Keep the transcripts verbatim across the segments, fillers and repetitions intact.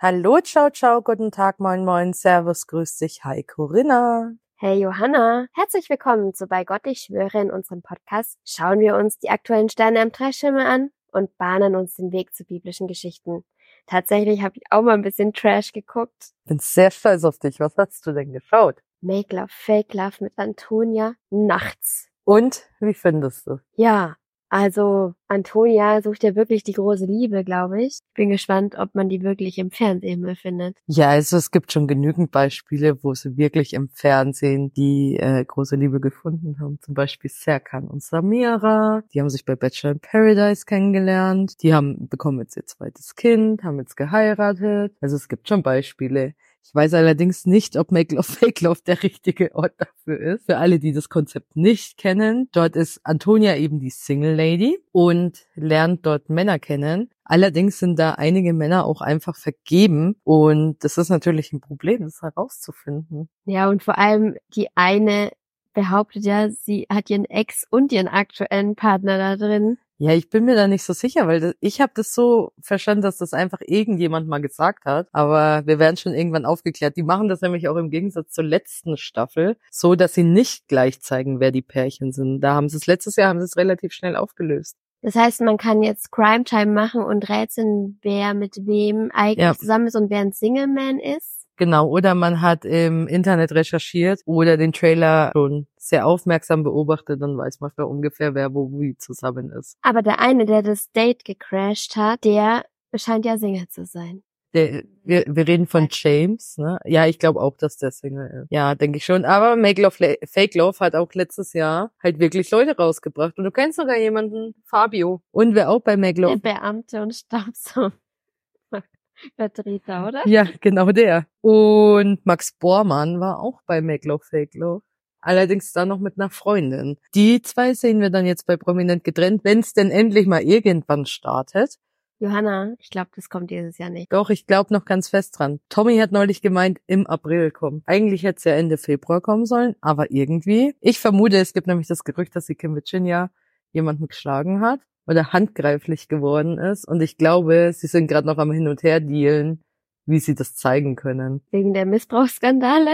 Hallo, ciao, ciao, guten Tag, moin, moin, servus, grüß dich, hi Corinna. Hey Johanna, herzlich willkommen zu Bei Gott, ich schwöre. In unserem Podcast schauen wir uns die aktuellen Sterne am Trashhimmel an und bahnen uns den Weg zu biblischen Geschichten. Tatsächlich habe ich auch mal ein bisschen Trash geguckt. Bin sehr stolz auf dich. Was hast du denn geschaut? Make Love, Fake Love mit Antonia nachts. Und wie findest du? Ja, also Antonia sucht ja wirklich die große Liebe, glaube ich. Bin gespannt, ob man die wirklich im Fernsehhimmel findet. Ja, also es gibt schon genügend Beispiele, wo sie wirklich im Fernsehen die äh, große Liebe gefunden haben. Zum Beispiel Serkan und Samira. Die haben sich bei Bachelor in Paradise kennengelernt. Die haben bekommen jetzt ihr zweites Kind, haben jetzt geheiratet. Also es gibt schon Beispiele. Ich weiß allerdings nicht, ob Make Love, Fake Love der richtige Ort dafür ist. Für alle, die das Konzept nicht kennen, dort ist Antonia eben die Single Lady und lernt dort Männer kennen. Allerdings sind da einige Männer auch einfach vergeben und das ist natürlich ein Problem, das herauszufinden. Ja, und vor allem die eine behauptet ja, sie hat ihren Ex und ihren aktuellen Partner da drin. Ja, ich bin mir da nicht so sicher, weil das, ich habe das so verstanden, dass das einfach irgendjemand mal gesagt hat. Aber wir werden schon irgendwann aufgeklärt. Die machen das nämlich auch im Gegensatz zur letzten Staffel, so dass sie nicht gleich zeigen, wer die Pärchen sind. Da haben sie es letztes Jahr haben sie es relativ schnell aufgelöst. Das heißt, man kann jetzt Crime Time machen und rätseln, wer mit wem eigentlich Ja. zusammen ist und wer ein Single Man ist. Genau, oder man hat im Internet recherchiert oder den Trailer schon sehr aufmerksam beobachtet, dann weiß man für ungefähr, wer wo wie zusammen ist. Aber der eine, der das Date gecrashed hat, der scheint ja Single zu sein. Der, wir, wir reden von James, ne? Ja, ich glaube auch, dass der Single ist. Ja, denke ich schon. Aber Make Love, Fake Love hat auch letztes Jahr halt wirklich Leute rausgebracht. Und du kennst sogar jemanden, Fabio. Und wer auch bei Make Love... Der Beamte und Staubsauger. Vertreter, oder? Ja, genau der. Und Max Bormann war auch bei Make Love, Fake Love. Allerdings dann noch mit einer Freundin. Die zwei sehen wir dann jetzt bei Prominent getrennt, wenn es denn endlich mal irgendwann startet. Johanna, ich glaube, das kommt dieses Jahr nicht. Doch, ich glaube noch ganz fest dran. Tommy hat neulich gemeint, im April kommt. Eigentlich hätte es ja Ende Februar kommen sollen, aber irgendwie. Ich vermute, es gibt nämlich das Gerücht, dass die Kim Virginia jemanden geschlagen hat oder handgreiflich geworden ist. Und ich glaube, sie sind gerade noch am Hin- und Her-Dealen, wie sie das zeigen können. Wegen der Missbrauchsskandale?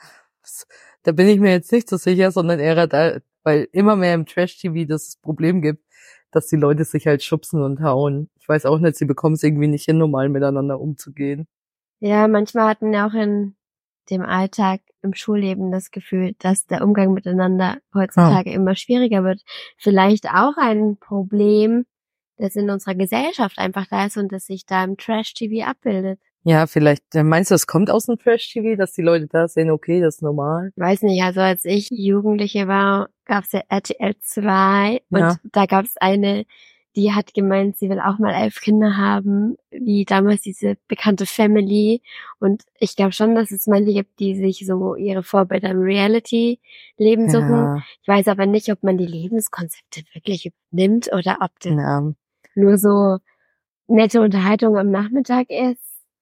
Da bin ich mir jetzt nicht so sicher, sondern eher da, weil immer mehr im Trash-T V das Problem gibt, dass die Leute sich halt schubsen und hauen. Ich weiß auch nicht, sie bekommen es irgendwie nicht hin, normal miteinander umzugehen. Ja, manchmal hatten wir auch in dem Alltag im Schulleben das Gefühl, dass der Umgang miteinander heutzutage ah. immer schwieriger wird. Vielleicht auch ein Problem, das in unserer Gesellschaft einfach da ist und das sich da im Trash-T V abbildet. Ja, vielleicht, meinst du, es kommt aus dem Trash-T V, dass die Leute da sehen, okay, das ist normal? Weiß nicht, also als ich Jugendliche war, gab's ja R T L zwei und ja. Da gab's eine, die hat gemeint, sie will auch mal elf Kinder haben, wie damals diese bekannte Family. Und ich glaube schon, dass es manche gibt, die sich so ihre Vorbilder im Reality-Leben suchen. Ja. Ich weiß aber nicht, ob man die Lebenskonzepte wirklich übernimmt oder ob das ja. nur so nette Unterhaltung am Nachmittag ist,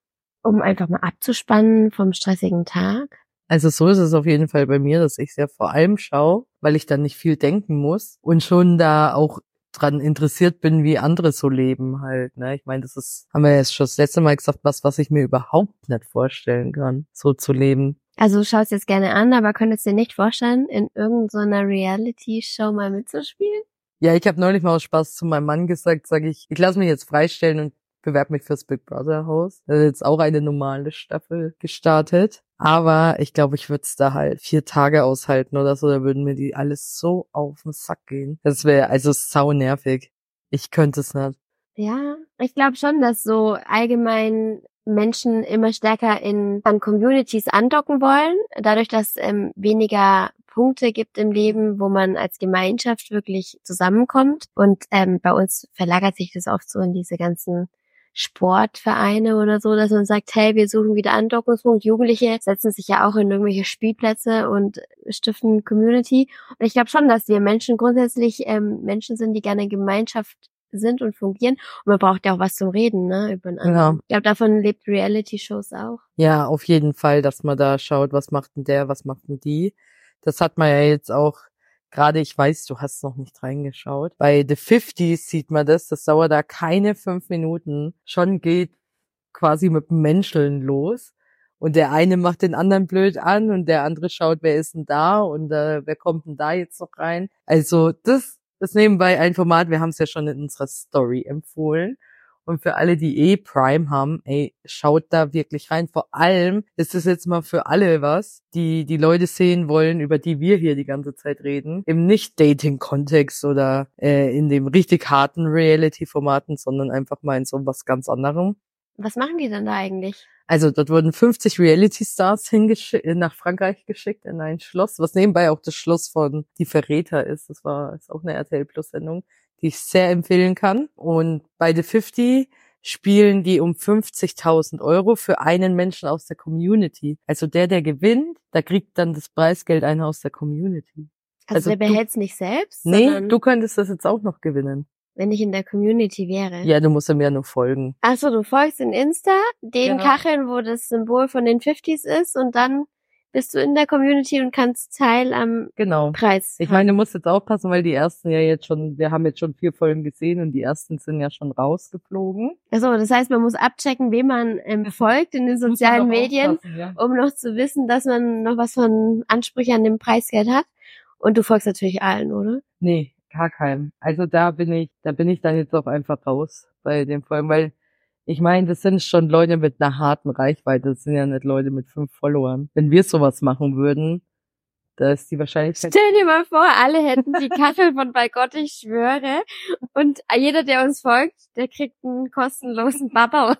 um einfach mal abzuspannen vom stressigen Tag. Also so ist es auf jeden Fall bei mir, dass ich es ja vor allem schaue, weil ich dann nicht viel denken muss und schon da auch dran interessiert bin, wie andere so leben halt, ne? Ich meine, das ist, haben wir jetzt schon das letzte Mal gesagt, was, was ich mir überhaupt nicht vorstellen kann, so zu leben. Also du schaust jetzt gerne an, aber könntest dir nicht vorstellen, in irgendeiner Reality-Show mal mitzuspielen? Ja, ich habe neulich mal aus Spaß zu meinem Mann gesagt, sage ich, ich lasse mich jetzt freistellen und bewerbe mich fürs Big Brother Haus. Da ist jetzt auch eine normale Staffel gestartet. Aber ich glaube, ich würde es da halt vier Tage aushalten oder so. Da würden mir die alles so auf den Sack gehen. Das wäre also sau nervig. Ich könnte es nicht. Ja, ich glaube schon, dass so allgemein Menschen immer stärker in an Communities andocken wollen. Dadurch, dass ähm, weniger Punkte gibt im Leben, wo man als Gemeinschaft wirklich zusammenkommt. Und ähm, bei uns verlagert sich das oft so in diese ganzen Sportvereine oder so, dass man sagt, hey, wir suchen wieder Andockungspunkt. Jugendliche setzen sich ja auch in irgendwelche Spielplätze und stiften Community. Und ich glaube schon, dass wir Menschen grundsätzlich ähm, Menschen sind, die gerne in Gemeinschaft sind und fungieren. Und man braucht ja auch was zum Reden, ne, über einen anderen. Ja. Ich glaube, davon lebt Reality-Shows auch. Ja, auf jeden Fall, dass man da schaut, was macht denn der, was macht denn die. Das hat man ja jetzt auch gerade, ich weiß, du hast noch nicht reingeschaut. Bei The fünfziger sieht man das, das dauert da keine fünf Minuten. Schon geht quasi mit dem Menscheln los. Und der eine macht den anderen blöd an und der andere schaut, wer ist denn da und äh, wer kommt denn da jetzt noch rein. Also das ist nebenbei ein Format, wir haben es ja schon in unserer Story empfohlen. Und für alle, die eh Prime haben, ey, schaut da wirklich rein. Vor allem ist es jetzt mal für alle was, die die Leute sehen wollen, über die wir hier die ganze Zeit reden. Im Nicht-Dating-Kontext oder äh, in dem richtig harten Reality-Formaten, sondern einfach mal in so was ganz anderem. Was machen die denn da eigentlich? Also dort wurden fünfzig Reality-Stars hingeschickt, nach Frankreich geschickt in ein Schloss, was nebenbei auch das Schloss von Die Verräter ist. Das war ist auch eine R T L Plus Sendung, die ich sehr empfehlen kann. Und bei The fünfzig spielen die um fünfzigtausend Euro für einen Menschen aus der Community. Also der, der gewinnt, da kriegt dann das Preisgeld einer aus der Community. Also, also der behält's nicht selbst? Nee, du könntest das jetzt auch noch gewinnen. Wenn ich in der Community wäre. Ja, du musst ihm ja nur folgen. Ach so, du folgst in Insta den ja. Kacheln, wo das Symbol von den fünfzigs ist und dann bist du in der Community und kannst Teil am genau. Preis Ich meine, du musst jetzt aufpassen, weil die ersten ja jetzt schon, wir haben jetzt schon vier Folgen gesehen und die ersten sind ja schon rausgeflogen. Ach so, das heißt, man muss abchecken, wem man ähm, folgt in den sozialen Medien, ja. um noch zu wissen, dass man noch was von Ansprüchen an dem Preisgeld hat. Und du folgst natürlich allen, oder? Nee. Gar keinem. Also da bin ich, da bin ich dann jetzt auch einfach raus bei dem Folgen, weil ich meine, das sind schon Leute mit einer harten Reichweite, das sind ja nicht Leute mit fünf Followern. Wenn wir sowas machen würden, da ist die Wahrscheinlichkeit... Stell dir mal vor, alle hätten die Kachel von Bei Gott, ich schwöre, und jeder, der uns folgt, der kriegt einen kostenlosen Baba.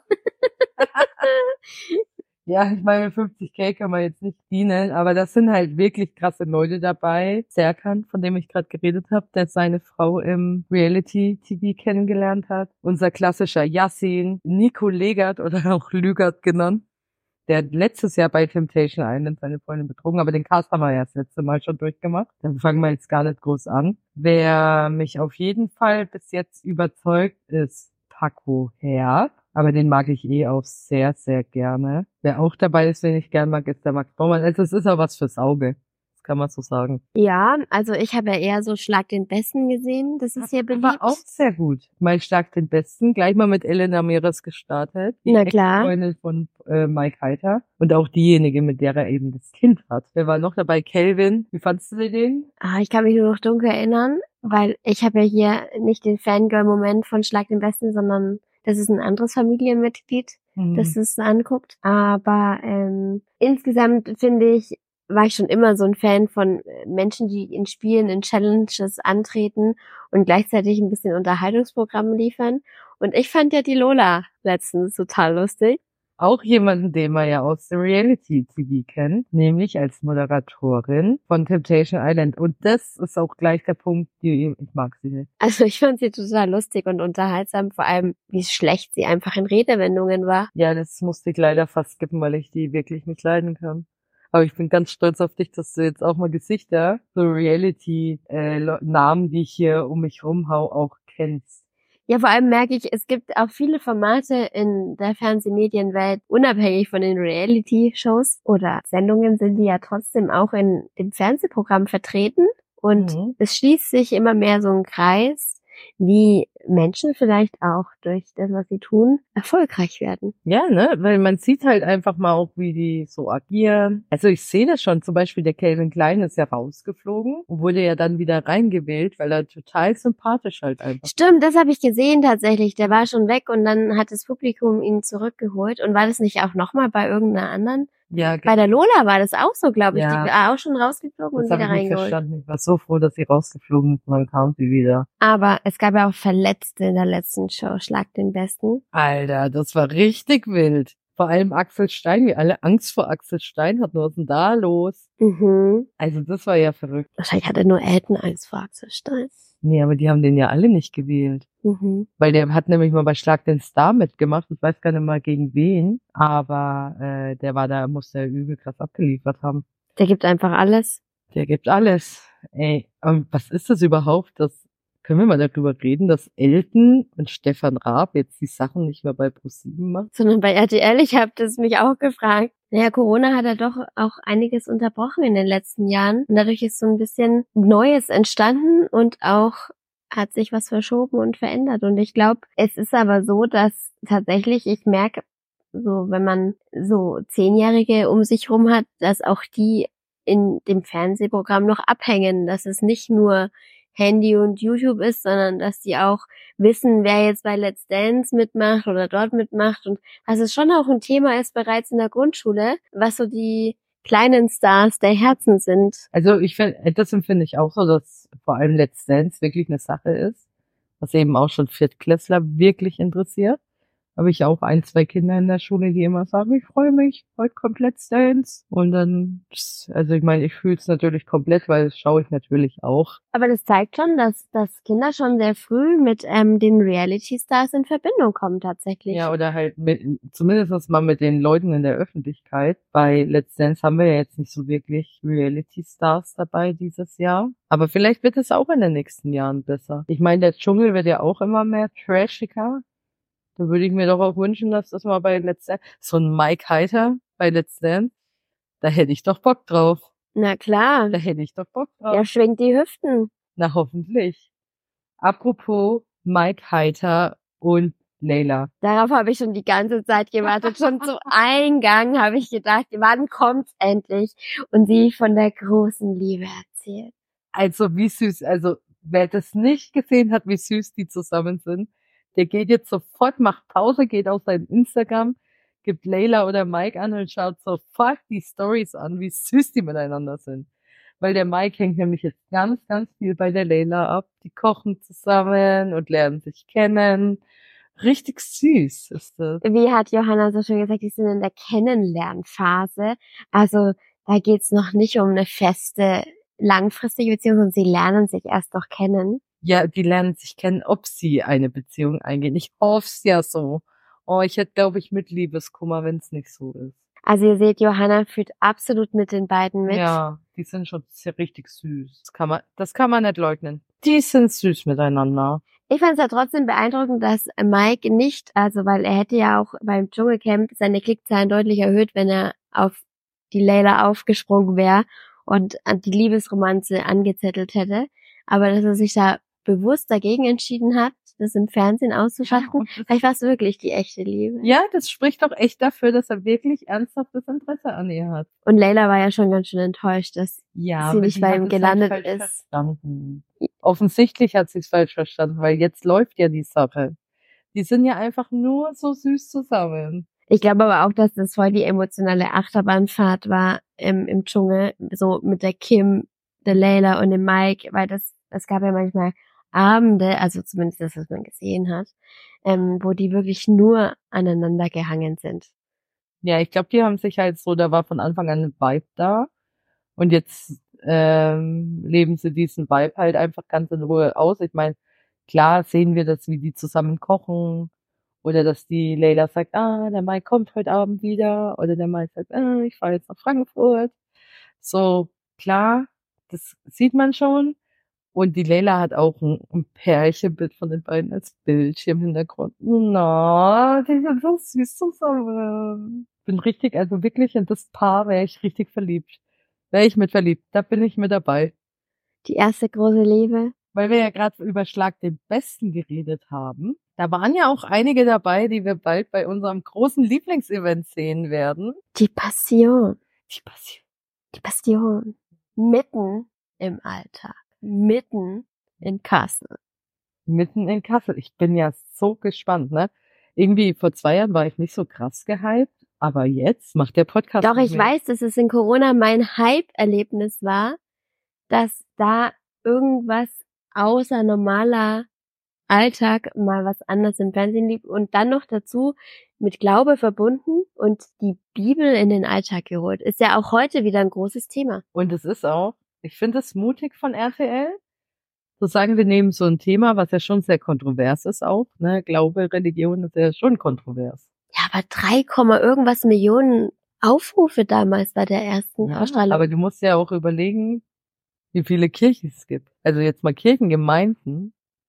Ja, ich meine, mit fünfzig K kann man jetzt nicht dienen, aber das sind halt wirklich krasse Leute dabei. Serkan, von dem ich gerade geredet habe, der seine Frau im Reality-T V kennengelernt hat. Unser klassischer Yassin, Nico Legert oder auch Lügert genannt, der hat letztes Jahr bei Temptation Island seine Freundin betrogen, aber den Cast haben wir ja das letzte Mal schon durchgemacht. Dann fangen wir jetzt gar nicht groß an. Wer mich auf jeden Fall bis jetzt überzeugt, ist Paco Herd. Aber den mag ich eh auch sehr, sehr gerne. Wer auch dabei ist, den ich gern mag, ist der Max Baumann. Also es ist auch was fürs Auge. Das kann man so sagen. Ja, also ich habe ja eher so Schlag den Besten gesehen. Das ist hier beliebt. War auch sehr gut. Mal Schlag den Besten. Gleich mal mit Elena Meres gestartet. Die Na klar. Ex-Freundin von äh, Mike Heiter. Und auch diejenige, mit der er eben das Kind hat. Wer war noch dabei? Kelvin. Wie fandst du den? Ah, ich kann mich nur noch dunkel erinnern, weil ich habe ja hier nicht den Fangirl-Moment von Schlag den Besten, sondern das ist ein anderes Familienmitglied, mhm. das es anguckt. Aber ähm, insgesamt finde ich, war ich schon immer so ein Fan von Menschen, die in Spielen, in Challenges antreten und gleichzeitig ein bisschen Unterhaltungsprogramm liefern. Und ich fand ja die Lola letztens total lustig. Auch jemanden, den man ja aus dem Reality-T V kennt, nämlich als Moderatorin von Temptation Island. Und das ist auch gleich der Punkt, die ich mag sie nicht. Also ich fand sie total lustig und unterhaltsam, vor allem wie schlecht sie einfach in Redewendungen war. Ja, das musste ich leider fast skippen, weil ich die wirklich nicht leiden kann. Aber ich bin ganz stolz auf dich, dass du jetzt auch mal Gesichter, so Reality-Namen, die ich hier um mich rumhau, auch kennst. Ja, vor allem merke ich, es gibt auch viele Formate in der Fernsehmedienwelt, unabhängig von den Reality-Shows oder Sendungen, sind die ja trotzdem auch in dem Fernsehprogramm vertreten. Und mhm. es schließt sich immer mehr so ein Kreis, wie Menschen vielleicht auch durch das, was sie tun, erfolgreich werden. Ja, ne, weil man sieht halt einfach mal auch, wie die so agieren. Also ich sehe das schon, zum Beispiel der Calvin Klein ist ja rausgeflogen und wurde ja dann wieder reingewählt, weil er total sympathisch halt einfach. Stimmt, das habe ich gesehen tatsächlich. Der war schon weg und dann hat das Publikum ihn zurückgeholt. Und war das nicht auch nochmal bei irgendeiner anderen? Ja, bei der Lola war das auch so, glaube ich. Ja. Die war auch schon rausgeflogen das und wieder ich nicht reingeholt. Verstanden. Ich war so froh, dass sie rausgeflogen ist und dann kam sie wieder. Aber es gab ja auch Verletzte in der letzten Show, Schlag den Besten. Alter, das war richtig wild. Vor allem Axel Stein, wie alle Angst vor Axel Stein hatten. Was ist denn da los? Mhm. Also das war ja verrückt. Wahrscheinlich hatte nur Elton Angst vor Axel Stein. Nee, aber die haben den ja alle nicht gewählt. Mhm. Weil der hat nämlich mal bei Schlag den Star mitgemacht. Ich weiß gar nicht mal gegen wen. Aber äh, der war da, muss der übel krass abgeliefert haben. Der gibt einfach alles. Der gibt alles. Ey, und was ist das überhaupt? Das können wir mal darüber reden, dass Elton und Stefan Raab jetzt die Sachen nicht mehr bei ProSieben machen? Sondern bei R T L, ich habe das mich auch gefragt. Naja, Corona hat ja doch auch einiges unterbrochen in den letzten Jahren. Und dadurch ist so ein bisschen Neues entstanden und auch hat sich was verschoben und verändert. Und ich glaube, es ist aber so, dass tatsächlich, ich merke so, wenn man so Zehnjährige um sich rum hat, dass auch die in dem Fernsehprogramm noch abhängen, dass es nicht nur Handy und YouTube ist, sondern dass die auch wissen, wer jetzt bei Let's Dance mitmacht oder dort mitmacht und dass es schon auch ein Thema ist bereits in der Grundschule, was so die kleinen Stars der Herzen sind. Also ich finde, das empfinde ich auch so, dass vor allem Let's Dance wirklich eine Sache ist, was eben auch schon Viertklässler wirklich interessiert. Habe ich auch ein, zwei Kinder in der Schule, die immer sagen, ich freue mich, heute kommt Let's Dance. Und dann, also ich meine, ich fühle es natürlich komplett, weil das schaue ich natürlich auch. Aber das zeigt schon, dass, dass Kinder schon sehr früh mit ähm, den Reality-Stars in Verbindung kommen tatsächlich. Ja, oder halt mit, zumindest mal mit den Leuten in der Öffentlichkeit. Bei Let's Dance haben wir ja jetzt nicht so wirklich Reality-Stars dabei dieses Jahr. Aber vielleicht wird es auch in den nächsten Jahren besser. Ich meine, der Dschungel wird ja auch immer mehr trashiger. Da würde ich mir doch auch wünschen, dass das mal bei Let's Dance, so ein Mike Heiter bei Let's Dance, da hätte ich doch Bock drauf. Na klar. Da hätte ich doch Bock drauf. Er schwingt die Hüften. Na, hoffentlich. Apropos Mike Heiter und Layla. Darauf habe ich schon die ganze Zeit gewartet. Schon zu Eingang habe ich gedacht, wann kommt's endlich? Und sie von der großen Liebe erzählt. Also wie süß, also wer das nicht gesehen hat, wie süß die zusammen sind, der geht jetzt sofort, macht Pause, geht auf sein Instagram, gibt Layla oder Mike an und schaut sofort die Stories an, wie süß die miteinander sind. Weil der Mike hängt nämlich jetzt ganz, ganz viel bei der Layla ab. Die kochen zusammen und lernen sich kennen. Richtig süß ist das. Wie hat Johanna so schön gesagt, die sind in der Kennenlernphase. Also da geht's noch nicht um eine feste, langfristige Beziehung, sondern sie lernen sich erst noch kennen. Ja, die lernen sich kennen, ob sie eine Beziehung eingehen. Ich hoff's ja so. Oh, ich hätte, glaube ich, mit Liebeskummer, wenn es nicht so ist. Also ihr seht, Johanna fühlt absolut mit den beiden mit. Ja, die sind schon sehr richtig süß. Das kann man, das kann man nicht leugnen. Die sind süß miteinander. Ich fand es ja trotzdem beeindruckend, dass Mike nicht, also weil er hätte ja auch beim Dschungelcamp seine Klickzahlen deutlich erhöht, wenn er auf die Layla aufgesprungen wäre und die Liebesromanze angezettelt hätte. Aber dass er sich da bewusst dagegen entschieden hat, das im Fernsehen auszuschalten, ja, vielleicht war es wirklich die echte Liebe. Ja, das spricht doch echt dafür, dass er wirklich ernsthaftes Interesse an ihr hat. Und Layla war ja schon ganz schön enttäuscht, dass ja, sie nicht bei ihm gelandet halt ist. Verstanden. Offensichtlich hat sie es falsch verstanden, weil jetzt läuft ja die Sache. Die sind ja einfach nur so süß zusammen. Ich glaube aber auch, dass das voll die emotionale Achterbahnfahrt war im, im Dschungel, so mit der Kim, der Layla und dem Mike, weil das, es gab ja manchmal Abende, also zumindest das, was man gesehen hat, ähm, wo die wirklich nur aneinander gehangen sind. Ja, ich glaube, die haben sich halt so, da war von Anfang an ein Vibe da und jetzt ähm, leben sie diesen Vibe halt einfach ganz in Ruhe aus. Ich meine, klar sehen wir das, wie die zusammen kochen oder dass die Layla sagt, ah, der Mike kommt heute Abend wieder oder der Mike sagt, ah, ich fahre jetzt nach Frankfurt. So, klar, das sieht man schon. Und die Layla hat auch ein, ein Pärchenbild von den beiden als Bildschirmhintergrund. Na, die sind so süß zusammen. Bin richtig, also wirklich in das Paar wäre ich richtig verliebt. Wäre ich mit verliebt, da bin ich mit dabei. Die erste große Liebe. Weil wir ja gerade über Schlag den Besten geredet haben. Da waren ja auch einige dabei, die wir bald bei unserem großen Lieblingsevent sehen werden. Die Passion. Die Passion. Die Passion. Mitten im Alltag. Mitten in Kassel. Mitten in Kassel. Ich bin ja so gespannt, ne? Irgendwie vor zwei Jahren war ich nicht so krass gehypt, aber jetzt macht der Podcast. Doch, ich mehr. weiß, dass es in Corona mein Hype-Erlebnis war, dass da irgendwas außer normaler Alltag mal was anderes im Fernsehen lief und dann noch dazu mit Glaube verbunden und die Bibel in den Alltag geholt. Ist ja auch heute wieder ein großes Thema. Und es ist auch, ich finde es mutig von R T L, zu sagen, wir nehmen so ein Thema, was ja schon sehr kontrovers ist auch, ne, Glaube, Religion ist ja schon kontrovers. Ja, aber drei, irgendwas Millionen Aufrufe damals bei der ersten ja, Ausstrahlung. Aber du musst ja auch überlegen, wie viele Kirchen es gibt. Also jetzt mal Kirchengemeinden,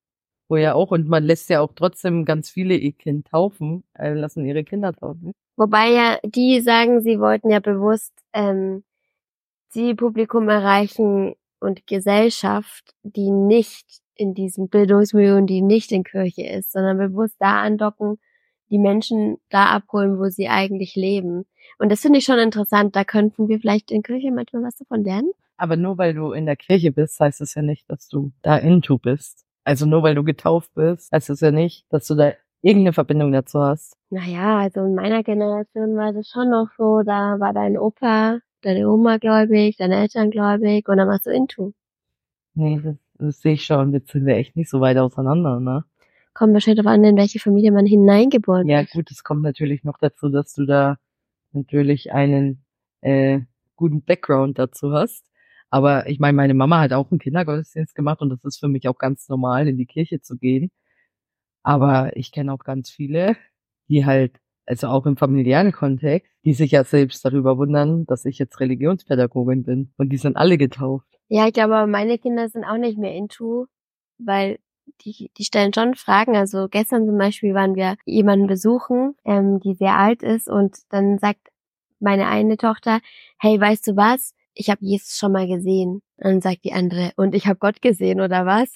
wo ja auch, und man lässt ja auch trotzdem ganz viele ihr Kind taufen, äh, lassen ihre Kinder taufen. Wobei ja die sagen, sie wollten ja bewusst ähm, Zielpublikum erreichen und Gesellschaft, die nicht in diesem Bildungsmilieu, die nicht in Kirche ist, sondern bewusst da andocken, die die Menschen da abholen, wo sie eigentlich leben. Und das finde ich schon interessant. Da könnten wir vielleicht in Kirche manchmal was davon lernen. Aber nur weil du in der Kirche bist, heißt es ja nicht, dass du da into bist. Also nur weil du getauft bist, heißt es ja nicht, dass du da irgendeine Verbindung dazu hast. Naja, also in meiner Generation war das schon noch so, da war dein Opa, deine Oma gläubig, deine Eltern gläubig und dann warst du into. Nee, das, das sehe ich schon. Jetzt sind wir echt nicht so weit auseinander, ne? Kommt wahrscheinlich darauf an, in welche Familie man hineingeboren Ja ist. gut, es kommt natürlich noch dazu, dass du da natürlich einen äh, guten Background dazu hast. Aber ich meine, meine Mama hat auch einen Kindergottesdienst gemacht und das ist für mich auch ganz normal, in die Kirche zu gehen. Aber ich kenne auch ganz viele, die halt, also auch im familiären Kontext, die sich ja selbst darüber wundern, dass ich jetzt Religionspädagogin bin. Und die sind alle getauft. Ja, ich glaube, meine Kinder sind auch nicht mehr into, weil die, die stellen schon Fragen. Also gestern zum Beispiel waren wir jemanden besuchen, ähm, die sehr alt ist und dann sagt meine eine Tochter, hey, weißt du was? Ich habe Jesus schon mal gesehen. Und dann sagt die andere, und ich habe Gott gesehen, oder was?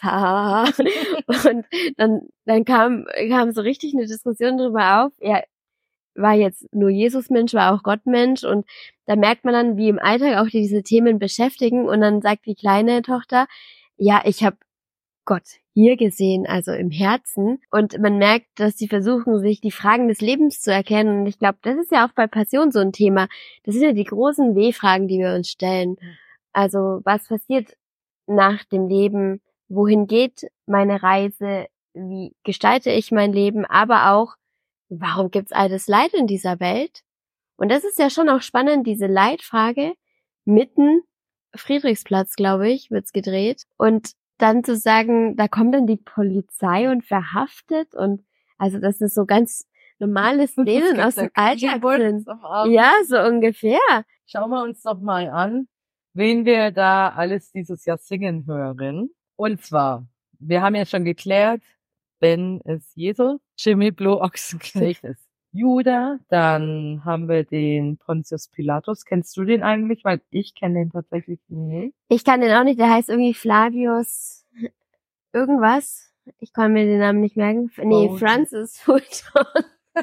Und dann, dann kam, kam so richtig eine Diskussion drüber auf. Ja, war jetzt nur Jesus-Mensch, war auch Gott-Mensch. Und da merkt man dann, wie im Alltag auch diese Themen beschäftigen. Und dann sagt die kleine Tochter, ja, ich habe Gott hier gesehen, also im Herzen. Und man merkt, dass sie versuchen, sich die Fragen des Lebens zu erkennen. Und ich glaube, das ist ja auch bei Passion so ein Thema. Das sind ja die großen W-Fragen, die wir uns stellen. Also, was passiert nach dem Leben? Wohin geht meine Reise? Wie gestalte ich mein Leben? Aber auch, warum gibt's all das Leid in dieser Welt? Und das ist ja schon auch spannend, diese Leitfrage. Mitten Friedrichsplatz, glaube ich, wird's gedreht. Und dann zu sagen, da kommt dann die Polizei und verhaftet und also das ist so ganz normale Szenen aus dem Alltag sind. Ja, so ungefähr. Schauen wir uns doch mal an, wen wir da alles dieses Jahr singen hören. Und zwar, wir haben ja schon geklärt, Ben ist Jesus, Jimmy Blue Ochsenknecht ist Judah, dann haben wir den Pontius Pilatus. Kennst du den eigentlich? Weil ich kenne den tatsächlich nicht. Ich kann den auch nicht, der heißt irgendwie Flavius irgendwas. Ich kann mir den Namen nicht merken. Nee, Oh. Francis Fulton.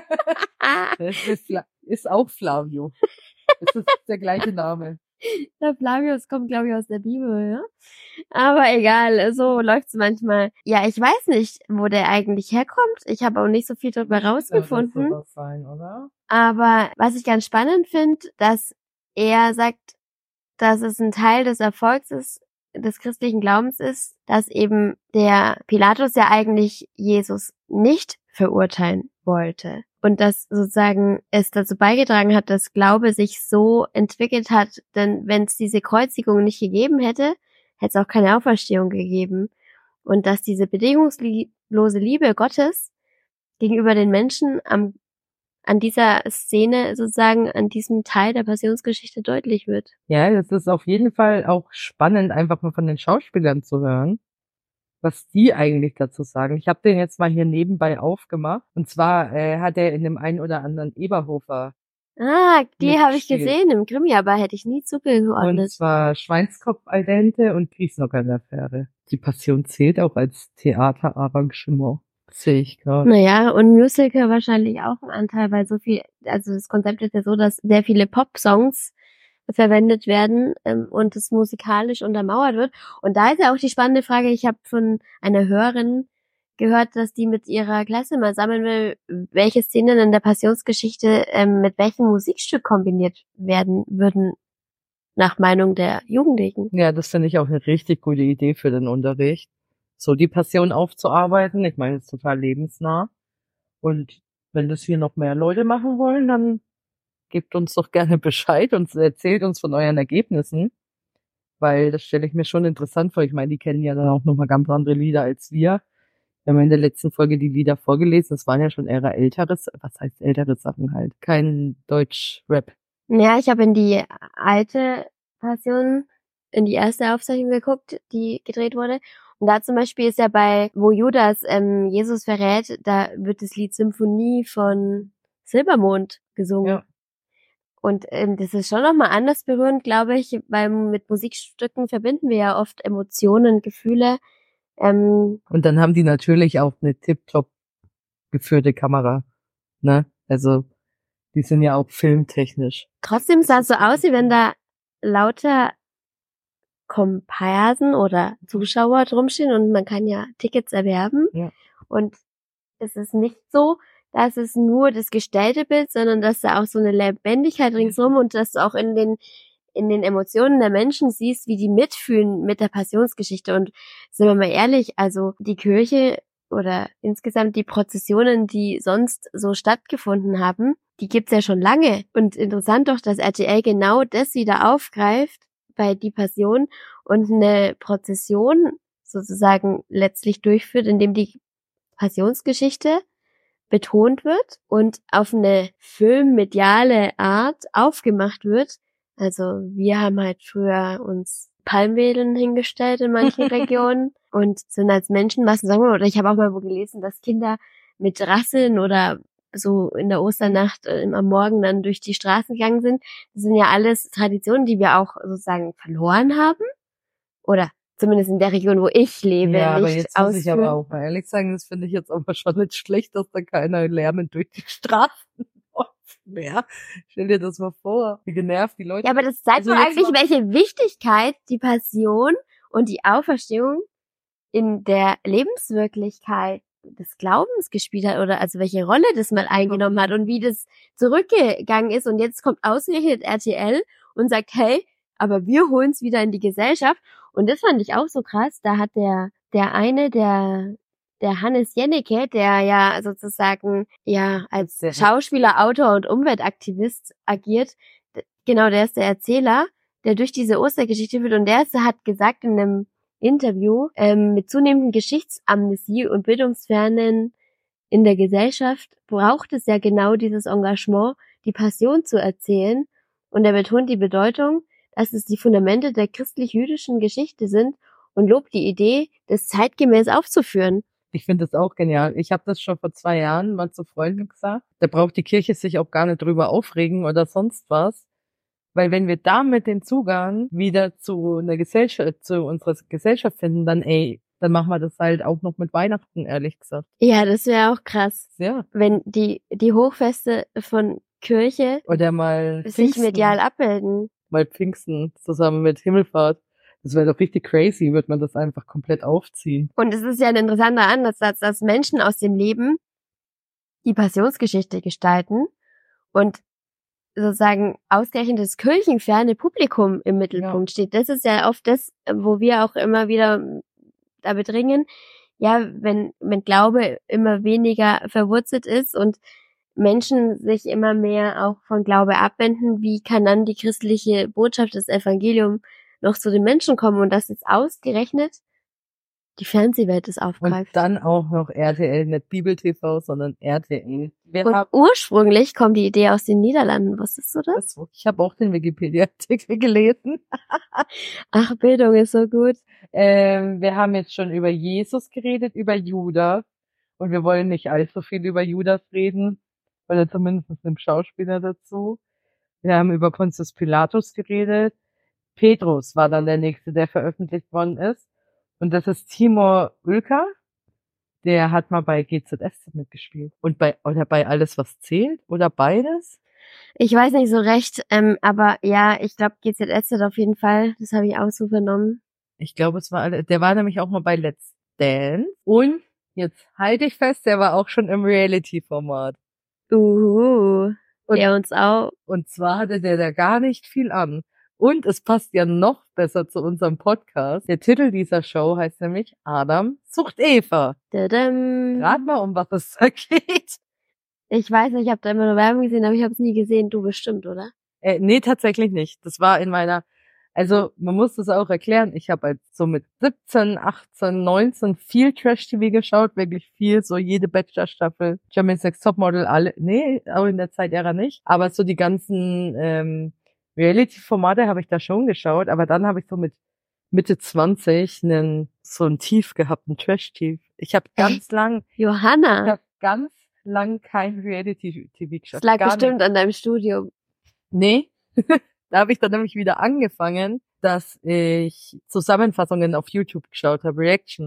Das ist, ist auch Flavio. Das ist der gleiche Name. Der Flavius kommt, glaube ich, aus der Bibel, ja. Aber egal, so läuft's manchmal. Ja, ich weiß nicht, wo der eigentlich herkommt. Ich habe auch nicht so viel darüber rausgefunden. Das sein, oder? Aber was ich ganz spannend finde, dass er sagt, dass es ein Teil des Erfolgs ist, des christlichen Glaubens ist, dass eben der Pilatus ja eigentlich Jesus nicht verurteilen wollte. Und dass sozusagen es dazu beigetragen hat, dass Glaube sich so entwickelt hat, denn wenn es diese Kreuzigung nicht gegeben hätte, hätte es auch keine Auferstehung gegeben. Und dass diese bedingungslose Liebe Gottes gegenüber den Menschen am, an dieser Szene sozusagen, an diesem Teil der Passionsgeschichte deutlich wird. Ja, das ist auf jeden Fall auch spannend, einfach mal von den Schauspielern zu hören, was die eigentlich dazu sagen. Ich habe den jetzt mal hier nebenbei aufgemacht. Und zwar äh, hat er in dem einen oder anderen Eberhofer. Ah, die habe ich mitgespielt. gesehen im Krimi, aber hätte ich nie Und zugeordnet. zwar Schweinskopf al dente und Griesnocker in der Fähre. Die Passion zählt auch als Theaterarrangement. Sehe ich gerade. Naja, und Musical wahrscheinlich auch ein Anteil, weil so viel, also das Konzept ist ja so, dass sehr viele Pop-Songs verwendet werden ähm, und es musikalisch untermauert wird. Und da ist ja auch die spannende Frage, ich habe von einer Hörerin gehört, dass die mit ihrer Klasse mal sammeln will, welche Szenen in der Passionsgeschichte ähm, mit welchem Musikstück kombiniert werden würden, nach Meinung der Jugendlichen. Ja, das finde ich auch eine richtig gute Idee für den Unterricht. So die Passion aufzuarbeiten. Ich meine, es ist total lebensnah. Und wenn das hier noch mehr Leute machen wollen, dann gebt uns doch gerne Bescheid und erzählt uns von euren Ergebnissen. Weil das stelle ich mir schon interessant vor. Ich meine, die kennen ja dann auch nochmal ganz andere Lieder als wir. Wir haben in der letzten Folge die Lieder vorgelesen. Das waren ja schon eher älteres, was heißt ältere Sachen halt? Kein Deutsch-Rap. Ja, ich habe in die alte Passion, in die erste Aufzeichnung geguckt, die gedreht wurde. Und da zum Beispiel ist ja bei, wo Judas ähm, Jesus verrät, da wird das Lied Symphonie von Silbermond gesungen. Ja. Und ähm, das ist schon nochmal anders berührend, glaube ich, weil mit Musikstücken verbinden wir ja oft Emotionen, Gefühle. Ähm, Und dann haben die natürlich auch eine tiptop geführte Kamera. ne? Also, die sind ja auch filmtechnisch. Trotzdem sah es so aus, wie wenn da lauter Komparsen oder Zuschauer drumstehen und man kann ja Tickets erwerben. Ja. Und es ist nicht so, dass es nur das gestellte Bild, sondern dass da auch so eine Lebendigkeit ringsrum und dass du auch in den in den Emotionen der Menschen siehst, wie die mitfühlen mit der Passionsgeschichte. Und sind wir mal ehrlich, also die Kirche oder insgesamt die Prozessionen, die sonst so stattgefunden haben, die gibt's ja schon lange. Und interessant doch, dass R T L genau das wieder aufgreift bei Die Passion und eine Prozession sozusagen letztlich durchführt, indem die Passionsgeschichte betont wird und auf eine filmmediale Art aufgemacht wird. Also wir haben halt früher uns Palmwedeln hingestellt in manchen Regionen und sind als Menschenmassen, sagen wir mal, oder ich habe auch mal wo gelesen, dass Kinder mit Rasseln oder so in der Osternacht äh, am Morgen dann durch die Straßen gegangen sind. Das sind ja alles Traditionen, die wir auch sozusagen verloren haben. Oder zumindest in der Region, wo ich lebe, Ja, aber nicht jetzt muss ich aber ausführen. auch mal ehrlich sagen, das finde ich jetzt aber schon nicht schlecht, dass da keiner lärmend durch die Straßen läuft mehr. Stell dir das mal vor, wie genervt die Leute. Ja, aber das zeigt Also doch jetzt eigentlich, mal- welche Wichtigkeit die Passion und die Auferstehung in der Lebenswirklichkeit des Glaubens gespielt hat oder also welche Rolle das mal eingenommen hat und wie das zurückgegangen ist. Und jetzt kommt ausgerechnet R T L und sagt, hey, aber wir holen's wieder in die Gesellschaft. Und das fand ich auch so krass. Da hat der der eine, der der Hannes Jennecke, der ja sozusagen ja als Der- Schauspieler, Autor und Umweltaktivist agiert, d- genau, der ist der Erzähler, der durch diese Ostergeschichte wird. Und der ist- hat gesagt in einem Interview, ähm, mit zunehmendem Geschichtsamnesie und Bildungsfernen in der Gesellschaft braucht es ja genau dieses Engagement, die Passion zu erzählen. Und er betont die Bedeutung, dass es die Fundamente der christlich-jüdischen Geschichte sind und lobt die Idee, das zeitgemäß aufzuführen. Ich finde das auch genial. Ich habe das schon vor zwei Jahren mal zu Freunden gesagt. Da braucht die Kirche sich auch gar nicht drüber aufregen oder sonst was. Weil wenn wir damit den Zugang wieder zu einer Gesellschaft, zu unserer Gesellschaft finden, dann ey, dann machen wir das halt auch noch mit Weihnachten, ehrlich gesagt. Ja, das wäre auch krass, Ja. wenn die die Hochfeste von Kirche Oder mal sich Pfingsten, medial abbilden. mal Pfingsten zusammen mit Himmelfahrt. Das wäre doch richtig crazy, wird man das einfach komplett aufziehen. Und es ist ja ein interessanter Ansatz, dass Menschen aus dem Leben die Passionsgeschichte gestalten und sozusagen ausgerechnet das kirchenferne Publikum im Mittelpunkt steht. Das ist ja oft das, wo wir auch immer wieder da bedringen, ja, wenn, wenn Glaube immer weniger verwurzelt ist und Menschen sich immer mehr auch von Glaube abwenden, wie kann dann die christliche Botschaft, das Evangelium noch zu den Menschen kommen und das jetzt ausgerechnet die Fernsehwelt es Und aufgreift. dann auch noch R T L, nicht Bibel T V, sondern R T L. Wir Und haben ursprünglich kommt die Idee aus den Niederlanden, wusstest du das? das, ich habe auch den Wikipedia-Artikel gelesen. Ach, Bildung ist so gut. Ähm, wir haben jetzt schon über Jesus geredet, über Judas. Und wir wollen nicht allzu viel über Judas reden, weil er zumindest einem Schauspieler dazu. Wir haben über Pontius Pilatus geredet. Petrus war dann der nächste, der veröffentlicht worden ist. Und das ist Timur Ülker. Der hat mal bei G Z S Z mitgespielt. Und bei, oder bei Alles, was zählt? Oder beides? Ich weiß nicht so recht, ähm, aber ja, ich glaube G Z S hat auf jeden Fall, das habe ich auch so vernommen. Ich glaube, es war alle, der war nämlich auch mal bei Let's Dance. Und jetzt halte ich fest, der war auch schon im Reality-Format. Uhu, Und- der uns auch. Und zwar hatte der da gar nicht viel an. Und es passt ja noch besser zu unserem Podcast. Der Titel dieser Show heißt nämlich Adam sucht Eva. Tadam. Rat mal, um was es da geht. Ich weiß nicht, ich habe da immer nur Werbung gesehen, aber ich habe es nie gesehen. Du bestimmt, oder? Äh, nee, tatsächlich nicht. Das war in meiner, also man muss das auch erklären. Ich habe halt so mit siebzehn, achtzehn, neunzehn viel Trash-T V geschaut, wirklich viel, so jede Bachelor-Staffel, Germany's Next Topmodel, alle, nee, auch in der Zeitära nicht. Aber so die ganzen ähm, Reality-Formate habe ich da schon geschaut, aber dann habe ich so mit Mitte zwanzig einen, so ein Tief gehabt, ein Trash-Tief. Ich habe ganz lang, ich Johanna, habe ganz lang kein Reality-T V geschaut. das lag Gar nicht. bestimmt an deinem Studium. Nee, da habe ich dann nämlich wieder angefangen, dass ich Zusammenfassungen auf YouTube geschaut habe, Reaction.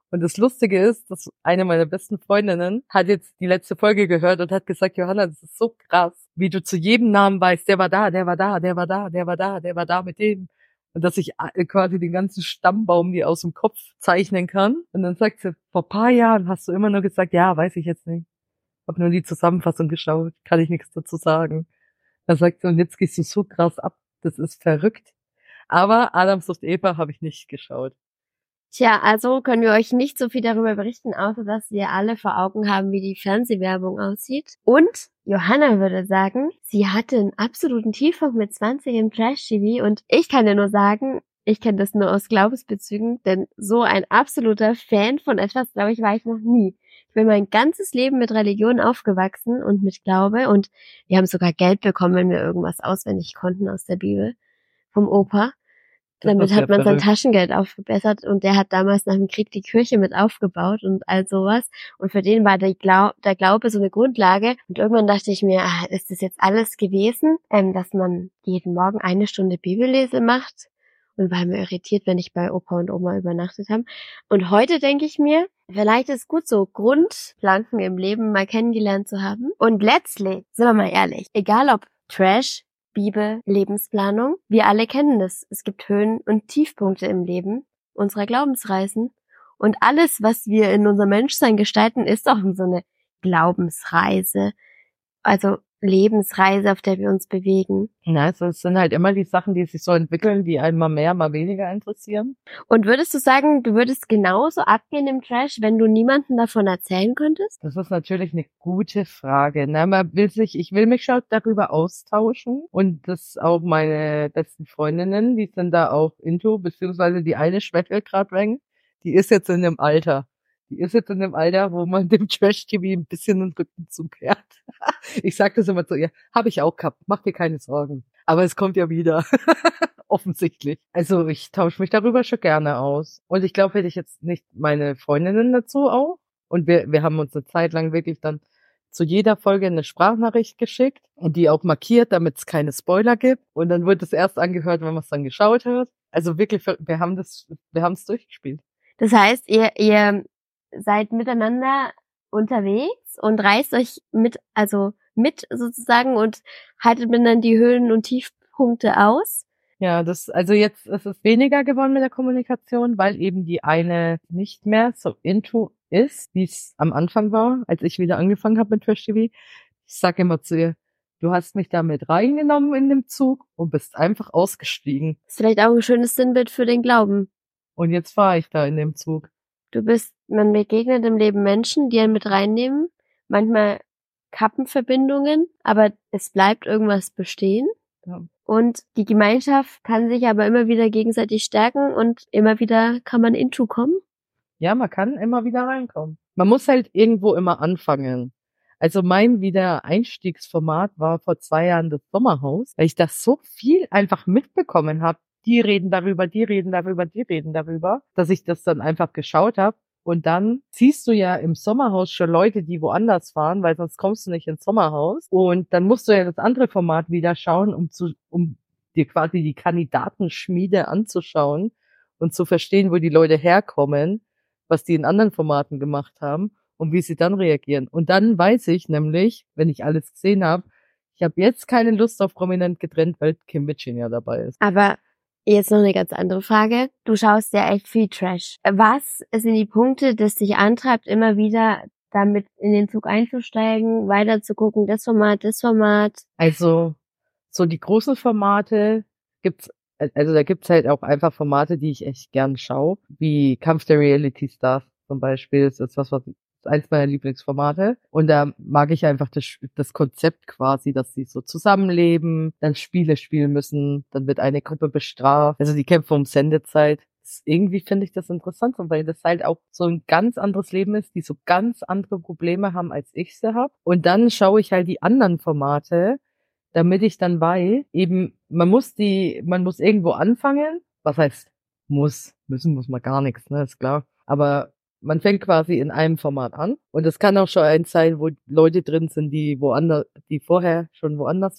Und das Lustige ist, dass eine meiner besten Freundinnen hat jetzt die letzte Folge gehört und hat gesagt, Johanna, das ist so krass, wie du zu jedem Namen weißt, der war da, der war da, der war da, der war da, der war da mit dem. Und dass ich quasi den ganzen Stammbaum mir aus dem Kopf zeichnen kann. Und dann sagt sie, vor ein paar Jahren hast du immer nur gesagt, ja, weiß ich jetzt nicht. Hab nur die Zusammenfassung geschaut, kann ich nichts dazu sagen. Dann sagt sie, und jetzt gehst du so krass ab, das ist verrückt. Aber Adam sucht Eva habe ich nicht geschaut. Tja, also können wir euch nicht so viel darüber berichten, außer dass wir alle vor Augen haben, wie die Fernsehwerbung aussieht. Und Johanna würde sagen, sie hatte einen absoluten Tiefpunkt mit zwanzig im Trash-T V und ich kann dir nur sagen, ich kenne das nur aus Glaubensbezügen, denn so ein absoluter Fan von etwas, glaube ich, war ich noch nie. Ich bin mein ganzes Leben mit Religion aufgewachsen und mit Glaube und wir haben sogar Geld bekommen, wenn wir irgendwas auswendig konnten aus der Bibel vom Opa. Damit hat man sein Taschengeld aufgebessert und der hat damals nach dem Krieg die Kirche mit aufgebaut und all sowas. Und für den war der, Glau- der Glaube so eine Grundlage. Und irgendwann dachte ich mir, ah, ist das jetzt alles gewesen, ähm, dass man jeden Morgen eine Stunde Bibellese macht? Und war mir irritiert, wenn ich bei Opa und Oma übernachtet habe. Und heute denke ich mir, vielleicht ist es gut, so Grundplanken im Leben mal kennengelernt zu haben. Und letztlich, sind wir mal ehrlich, egal ob Trash, Bibel, Lebensplanung. Wir alle kennen das. Es gibt Höhen und Tiefpunkte im Leben unserer Glaubensreisen. Und alles, was wir in unserem Menschsein gestalten, ist auch so eine Glaubensreise. Also Lebensreise, auf der wir uns bewegen. Na, also es sind halt immer die Sachen, die sich so entwickeln, die einen mal mehr, mal weniger interessieren. Und würdest du sagen, du würdest genauso abgehen im Trash, wenn du niemandem davon erzählen könntest? Das ist natürlich eine gute Frage. Na, man will sich, ich will mich schon darüber austauschen und das auch meine besten Freundinnen, die sind da auch into, beziehungsweise die eine schwächelt gerade wegen, die ist jetzt in dem Alter. Die ist jetzt in dem Alter, wo man dem Trash-T V ein bisschen den Rücken zukehrt. Ich sag das immer zu ihr, habe ich auch gehabt, mach dir keine Sorgen. Aber es kommt ja wieder, offensichtlich. Also ich tausche mich darüber schon gerne aus. Und ich glaube, hätte ich jetzt nicht meine Freundinnen dazu auch. Und wir, wir haben uns eine Zeit lang wirklich dann zu jeder Folge eine Sprachnachricht geschickt und die auch markiert, damit es keine Spoiler gibt. Und dann wird es erst angehört, wenn man es dann geschaut hat. Also wirklich, wir haben das, wir haben es durchgespielt. Das heißt, ihr, ihr seid miteinander unterwegs und reißt euch mit, also mit sozusagen und haltet miteinander die Höhen und Tiefpunkte aus. Ja, das, also jetzt ist es weniger geworden mit der Kommunikation, weil eben die eine nicht mehr so into ist, wie es am Anfang war, als ich wieder angefangen habe mit Trash-T V. Ich sag immer zu ihr, du hast mich da mit reingenommen in den Zug und bist einfach ausgestiegen. Ist vielleicht auch ein schönes Sinnbild für den Glauben. Und jetzt fahre ich da in dem Zug. Du bist, man begegnet im Leben Menschen, die einen mit reinnehmen. Manchmal Kappenverbindungen, aber es bleibt irgendwas bestehen. Ja. Und die Gemeinschaft kann sich aber immer wieder gegenseitig stärken und immer wieder kann man into kommen. Ja, man kann immer wieder reinkommen. Man muss halt irgendwo immer anfangen. Also mein Wiedereinstiegsformat war vor zwei Jahren das Sommerhaus, weil ich da so viel einfach mitbekommen habe. Die reden darüber, die reden darüber, die reden darüber, dass ich das dann einfach geschaut habe. Und dann siehst du ja im Sommerhaus schon Leute, die woanders fahren, weil sonst kommst du nicht ins Sommerhaus. Und dann musst du ja das andere Format wieder schauen, um zu, um dir quasi die Kandidatenschmiede anzuschauen und zu verstehen, wo die Leute herkommen, was die in anderen Formaten gemacht haben und wie sie dann reagieren. Und dann weiß ich nämlich, wenn ich alles gesehen habe, ich habe jetzt keine Lust auf Prominent getrennt, weil Kim Virginia dabei ist. Aber jetzt noch eine ganz andere Frage. Du schaust ja echt viel Trash. Was sind die Punkte, das dich antreibt, immer wieder damit in den Zug einzusteigen, weiter zu gucken, das Format, das Format? Also so die großen Formate gibt's, also da gibt's halt auch einfach Formate, die ich echt gern schaue, wie Kampf der Reality Stars zum Beispiel. Das ist was, was eins meiner Lieblingsformate. Und da mag ich einfach das, das Konzept quasi, dass sie so zusammenleben, dann Spiele spielen müssen, dann wird eine Gruppe bestraft. Also die kämpfen um Sendezeit. Das, irgendwie finde ich das interessant, weil das halt auch so ein ganz anderes Leben ist, die so ganz andere Probleme haben, als ich sie habe. Und dann schaue ich halt die anderen Formate, damit ich dann weiß, eben, man muss die, man muss irgendwo anfangen. Was heißt muss? Müssen muss man gar nichts, ne, ist klar. Aber man fängt quasi in einem Format an. Und es kann auch schon eins sein, wo Leute drin sind, die woanders, die vorher schon woanders waren.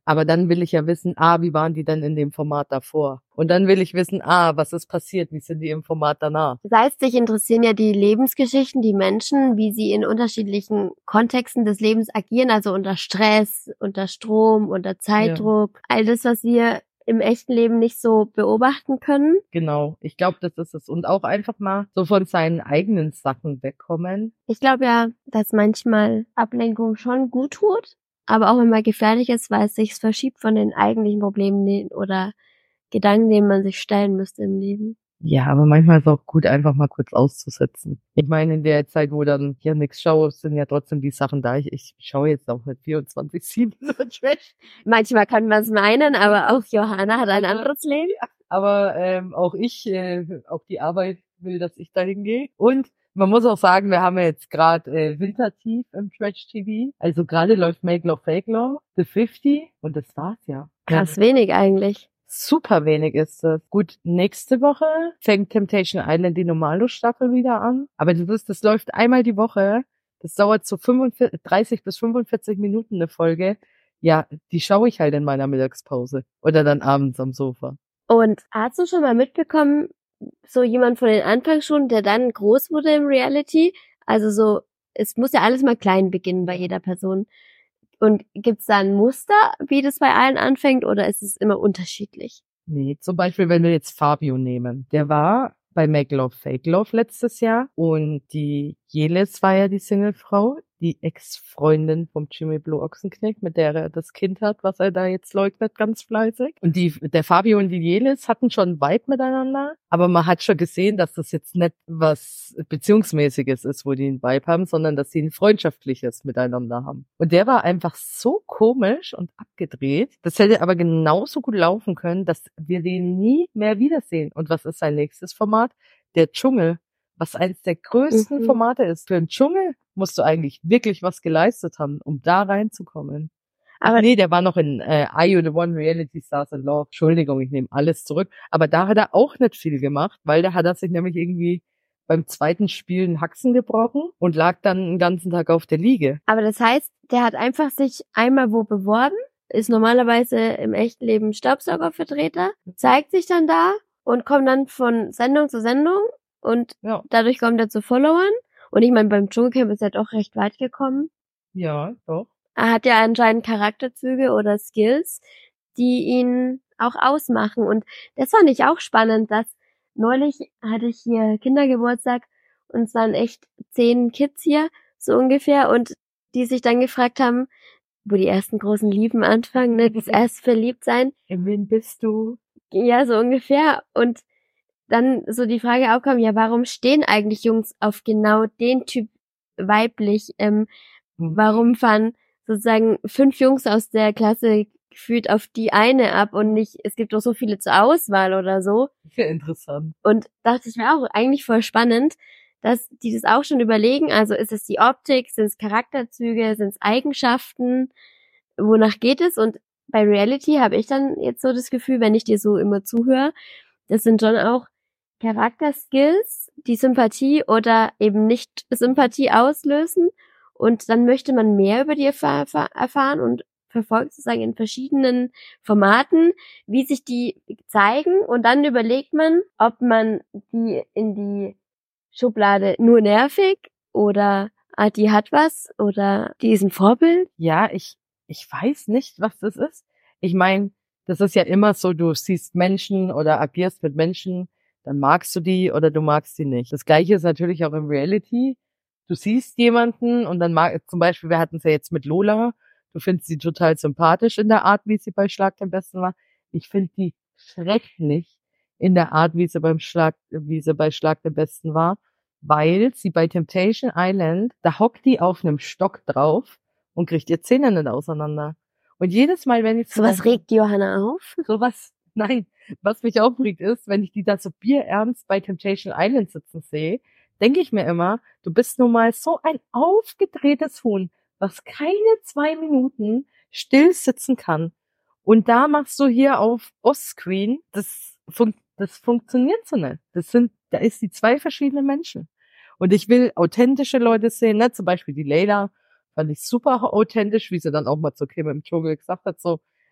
Aber dann will ich ja wissen, ah, wie waren die denn in dem Format davor? Und dann will ich wissen, ah, was ist passiert? Wie sind die im Format danach? Das heißt, dich interessieren ja die Lebensgeschichten, die Menschen, wie sie in unterschiedlichen Kontexten des Lebens agieren, also unter Stress, unter Strom, unter Zeitdruck, ja. All das, was wir im echten Leben nicht so beobachten können. Genau, ich glaube, das ist es. Und auch einfach mal so von seinen eigenen Sachen wegkommen. Ich glaube ja, dass manchmal Ablenkung schon gut tut, aber auch immer gefährlich ist, weil es sich verschiebt von den eigentlichen Problemen oder Gedanken, denen man sich stellen müsste im Leben. Ja, aber manchmal ist es auch gut, einfach mal kurz auszusetzen. Ich meine, in der Zeit, wo dann hier nichts schaue, sind ja trotzdem die Sachen da. Ich, ich schaue jetzt auch mit vierundzwanzig sieben so Trash. Manchmal kann man es meinen, aber auch Johanna hat ein anderes Leben. Ja, aber ähm, auch ich, äh, auch die Arbeit will, dass ich dahin gehe. Und man muss auch sagen, wir haben ja jetzt gerade äh, Wintertief im Trash-T V. Also gerade läuft Make Love, Fake Love, The fifty und das war's ja. Krass wenig eigentlich. Super wenig ist das. Gut, nächste Woche fängt Temptation Island die Normalo-Staffel wieder an. Aber du wirst, das läuft einmal die Woche. Das dauert so fünfundvierzig, dreißig bis fünfundvierzig Minuten eine Folge. Ja, die schaue ich halt in meiner Mittagspause. Oder dann abends am Sofa. Und hast du schon mal mitbekommen, so jemand von den Anfangsschulen, der dann groß wurde im Reality? Also so, es muss ja alles mal klein beginnen bei jeder Person. Und gibt's da ein Muster, wie das bei allen anfängt, oder ist es immer unterschiedlich? Nee, zum Beispiel, wenn wir jetzt Fabio nehmen. Der war bei Make Love, Fake Love letztes Jahr und die Jelis war ja die Singlefrau, die Ex-Freundin vom Jimmy Blue Ochsenknecht, mit der er das Kind hat, was er da jetzt leugnet, ganz fleißig. Und die, der Fabio und die Jelis hatten schon einen Vibe miteinander, aber man hat schon gesehen, dass das jetzt nicht was Beziehungsmäßiges ist, wo die einen Vibe haben, sondern dass sie ein freundschaftliches miteinander haben. Und der war einfach so komisch und abgedreht. Das hätte aber genauso gut laufen können, dass wir den nie mehr wiedersehen. Und was ist sein nächstes Format? Der Dschungel. Was eines der größten mhm. Formate ist. Für den Dschungel musst du eigentlich wirklich was geleistet haben, um da reinzukommen. Aber nee, der war noch in äh, Are You the One Reality Stars in Love. Entschuldigung, ich nehme alles zurück. Aber da hat er auch nicht viel gemacht, weil da hat er sich nämlich irgendwie beim zweiten Spiel einen Haxen gebrochen und lag dann den ganzen Tag auf der Liege. Aber das heißt, der hat einfach sich einmal wo beworben, ist normalerweise im echten Leben Staubsaugervertreter, zeigt sich dann da und kommt dann von Sendung zu Sendung. Und ja. Dadurch kommt er zu Followern. Und ich meine, beim Dschungelcamp ist er doch recht weit gekommen. Ja, doch. Er hat ja anscheinend Charakterzüge oder Skills, die ihn auch ausmachen. Und das fand ich auch spannend, dass neulich hatte ich hier Kindergeburtstag und es waren echt zehn Kids hier, so ungefähr. Und die sich dann gefragt haben, wo die ersten großen Lieben anfangen, ne, das erste Verliebtsein. In wen bist du? Ja, so ungefähr. Und dann so die Frage aufkam, ja, warum stehen eigentlich Jungs auf genau den Typ weiblich? Ähm, mhm. Warum fahren sozusagen fünf Jungs aus der Klasse gefühlt auf die eine ab und nicht, es gibt doch so viele zur Auswahl oder so. Sehr interessant. Und dachte ich mir auch, eigentlich voll spannend, dass die das auch schon überlegen, also ist es die Optik, sind es Charakterzüge, sind es Eigenschaften, wonach geht es? Und bei Reality habe ich dann jetzt so das Gefühl, wenn ich dir so immer zuhöre, das sind schon auch Charakterskills, die Sympathie oder eben nicht Sympathie auslösen und dann möchte man mehr über die erf- erfahren und verfolgt sozusagen in verschiedenen Formaten, wie sich die zeigen und dann überlegt man, ob man die in die Schublade nur nervig oder ah, die hat was oder die ist ein Vorbild. Ja, ich ich weiß nicht, was das ist. Ich meine, das ist ja immer so, du siehst Menschen oder agierst mit Menschen, dann magst du die oder du magst sie nicht. Das Gleiche ist natürlich auch im Reality. Du siehst jemanden und dann mag, zum Beispiel, wir hatten es ja jetzt mit Lola, du findest sie total sympathisch in der Art, wie sie bei Schlag den Besten war. Ich finde die schrecklich in der Art, wie sie beim Schlag, wie sie bei Schlag den Besten war, weil sie bei Temptation Island, da hockt die auf einem Stock drauf und kriegt ihr Zähne nicht auseinander. Und jedes Mal, wenn ich so was regt Johanna auf? Sowas, nein. Was mich aufregt ist, wenn ich die da so bierernst bei Temptation Island sitzen sehe, denke ich mir immer, du bist nun mal so ein aufgedrehtes Huhn, was keine zwei Minuten still sitzen kann. Und da machst du hier auf Ostscreen, das, fun- das funktioniert so nicht. Das sind, da ist die zwei verschiedene Menschen. Und ich will authentische Leute sehen, ne? Zum Beispiel die Leila fand ich super authentisch, wie sie dann auch mal zu Kim im Dschungel gesagt hat, so,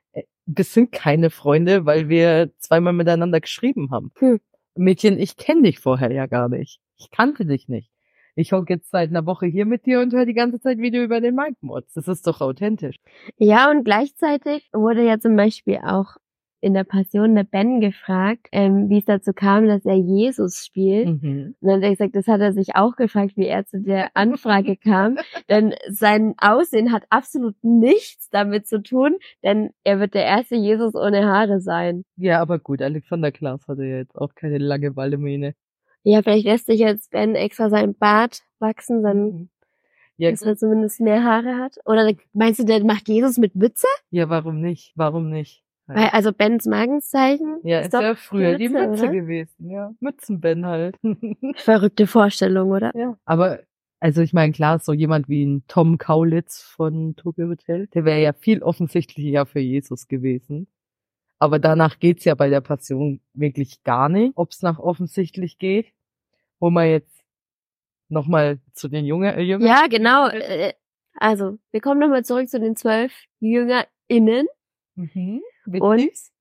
wir sind keine Freunde, weil wir zweimal miteinander geschrieben haben. Hm. Mädchen, ich kenne dich vorher ja gar nicht. Ich kannte dich nicht. Ich hocke jetzt seit einer Woche hier mit dir und höre die ganze Zeit Video über den Mike Mods. Das ist doch authentisch. Ja, und gleichzeitig wurde ja zum Beispiel auch in der Passion der Ben gefragt, ähm, wie es dazu kam, dass er Jesus spielt. Mhm. Und dann hat er gesagt, das hat er sich auch gefragt, wie er zu der Anfrage kam. Denn sein Aussehen hat absolut nichts damit zu tun, denn er wird der erste Jesus ohne Haare sein. Ja, aber gut, Alexander Klaas hatte ja jetzt auch keine Langeweile-Mähne. Ja, vielleicht lässt sich jetzt Ben extra seinen Bart wachsen, dann Mhm. Ja, dass er zumindest mehr Haare hat. Oder meinst du, der macht Jesus mit Mütze? ja, warum nicht? Warum nicht? Weil, also Bens Markenszeichen Ja, ist ja früher die Mütze, Mütze oder? gewesen, ja. Mützenben halt. Verrückte Vorstellung, oder? Ja. Aber, also ich meine, klar, so jemand wie ein Tom Kaulitz von Tokyo Hotel, der wäre ja viel offensichtlicher für Jesus gewesen. Aber danach geht's ja bei der Passion wirklich gar nicht, ob's nach offensichtlich geht. Wo man jetzt nochmal zu den Jünger, äh, Jüngern. Ja, genau. Äh, Also, wir kommen nochmal zurück zu den zwölf JüngerInnen. Mhm. Und Witzig.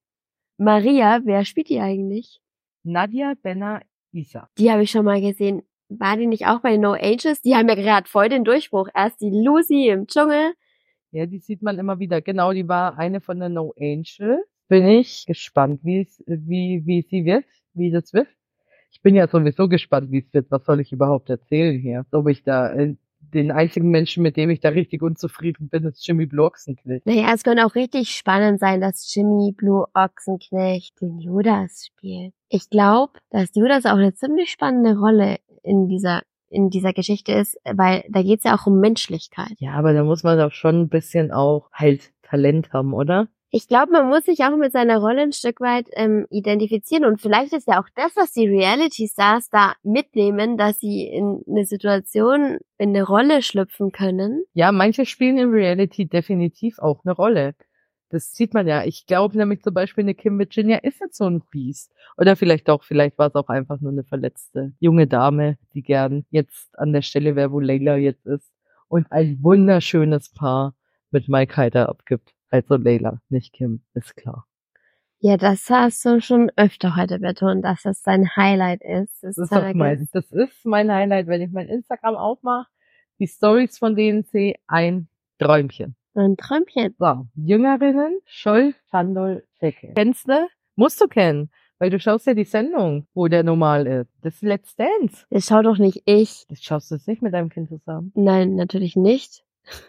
Maria, wer spielt die eigentlich? Nadia Benna Isa. Die habe ich schon mal gesehen. War die nicht auch bei No Angels? Die haben ja gerade voll den Durchbruch. Erst die Lucy im Dschungel. Ja, die sieht man immer wieder. Genau, die war eine von der No Angel. Bin ich gespannt, wie es, wie, wie sie wird, wie das wird. Ich bin ja sowieso gespannt, wie es wird. Was soll ich überhaupt erzählen hier? Ob ich da, äh, den einzigen Menschen, mit dem ich da richtig unzufrieden bin, ist Jimmy Blue Ochsenknecht. Naja, es könnte auch richtig spannend sein, dass Jimmy Blue Ochsenknecht den Judas spielt. Ich glaube, dass Judas auch eine ziemlich spannende Rolle in dieser in dieser Geschichte ist, weil da geht's ja auch um Menschlichkeit. Ja, aber da muss man doch schon ein bisschen auch halt Talent haben, oder? Ich glaube, man muss sich auch mit seiner Rolle ein Stück weit ähm, identifizieren und vielleicht ist ja auch das, was die Reality-Stars da mitnehmen, dass sie in eine Situation, in eine Rolle schlüpfen können. Ja, manche spielen in Reality definitiv auch eine Rolle. Das sieht man ja. Ich glaube nämlich zum Beispiel, eine Kim Virginia ist jetzt so ein Biest. Oder vielleicht auch, vielleicht war es auch einfach nur eine verletzte junge Dame, die gern jetzt an der Stelle wäre, wo Layla jetzt ist. Und ein wunderschönes Paar mit Mike Heider abgibt. Also Layla, nicht Kim, ist klar. Ja, das hast du schon öfter heute betont, dass das sein Highlight ist. Das, Das ist doch mein, das ist mein Highlight, wenn ich mein Instagram aufmache, die Stories von denen sehe, ein Träumchen. Ein Träumchen. So, Jüngerinnen, Scholl, Chandol, Checke. Kennst du? Musst du kennen, weil du schaust ja die Sendung, wo der normal ist. Das ist Let's Dance. Das schaut doch nicht ich. Das schaust du jetzt nicht mit deinem Kind zusammen. Nein, natürlich nicht.